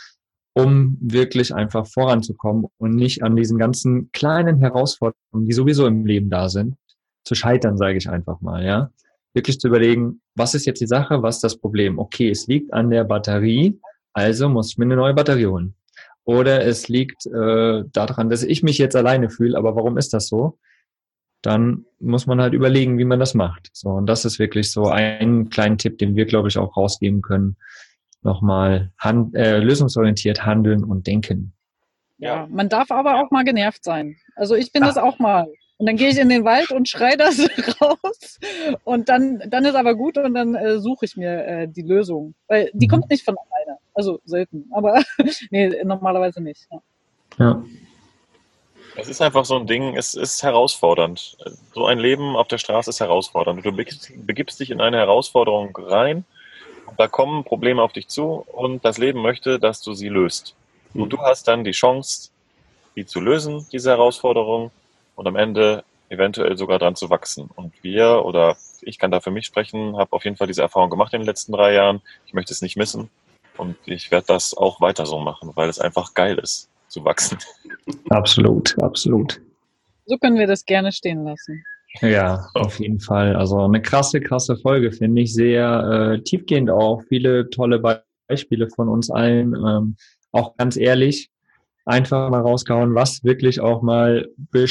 um wirklich einfach voranzukommen und nicht an diesen ganzen kleinen Herausforderungen, die sowieso im Leben da sind, zu scheitern, sage ich einfach mal, ja. Wirklich zu überlegen, was ist jetzt die Sache, was ist das Problem? Okay, es liegt an der Batterie, also muss ich mir eine neue Batterie holen. Oder es liegt äh, daran, dass ich mich jetzt alleine fühle, aber warum ist das so? Dann muss man halt überlegen, wie man das macht. So, und das ist wirklich so ein kleiner Tipp, den wir, glaube ich, auch rausgeben können. Nochmal hand, äh, lösungsorientiert handeln und denken. Ja, man darf aber auch mal genervt sein. Also ich bin ja. das auch mal. Und dann gehe ich in den Wald und schreie das raus. Und dann, dann ist aber gut und dann äh, suche ich mir äh, die Lösung. Weil die mhm. kommt nicht von alleine. Also selten. Aber nee, normalerweise nicht. Ja. ja. Es ist einfach so ein Ding, es ist herausfordernd. So ein Leben auf der Straße ist herausfordernd. Du begibst, begibst dich in eine Herausforderung rein. Da kommen Probleme auf dich zu und das Leben möchte, dass du sie löst. Und du hast dann die Chance, die zu lösen, diese Herausforderung, und am Ende eventuell sogar dran zu wachsen. Und wir, oder ich kann da für mich sprechen, habe auf jeden Fall diese Erfahrung gemacht in den letzten drei Jahren. Ich möchte es nicht missen und ich werde das auch weiter so machen, weil es einfach geil ist, zu wachsen. Absolut, absolut. So können wir das gerne stehen lassen. Ja, auf jeden Fall. Also eine krasse, krasse Folge, finde ich. Sehr äh, tiefgehend auch. Viele tolle Beispiele von uns allen. Ähm, auch ganz ehrlich, einfach mal rausgehauen, was wirklich auch mal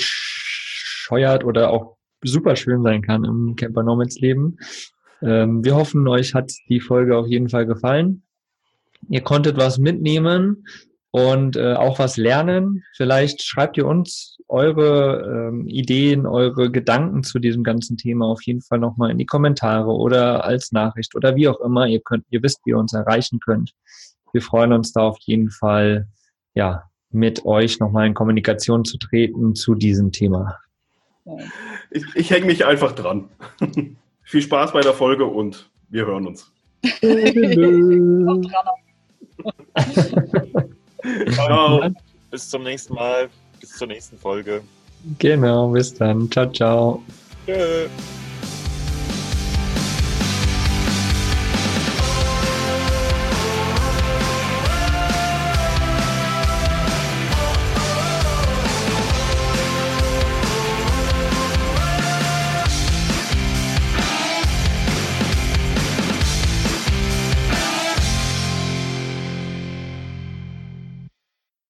bescheuert oder auch super schön sein kann im Camper Nomads Leben. Ähm, wir hoffen, euch hat die Folge auf jeden Fall gefallen. Ihr konntet was mitnehmen und äh, auch was lernen. Vielleicht schreibt ihr uns eure ähm, Ideen, eure Gedanken zu diesem ganzen Thema auf jeden Fall nochmal in die Kommentare oder als Nachricht oder wie auch immer. Ihr könnt, ihr wisst, wie ihr uns erreichen könnt. Wir freuen uns da auf jeden Fall, ja, mit euch nochmal in Kommunikation zu treten zu diesem Thema. Ich, ich hänge mich einfach dran. Viel Spaß bei der Folge und wir hören uns. Ciao. Bis zum nächsten Mal. Bis zur nächsten Folge. Genau, bis dann. Ciao, ciao. Tschö.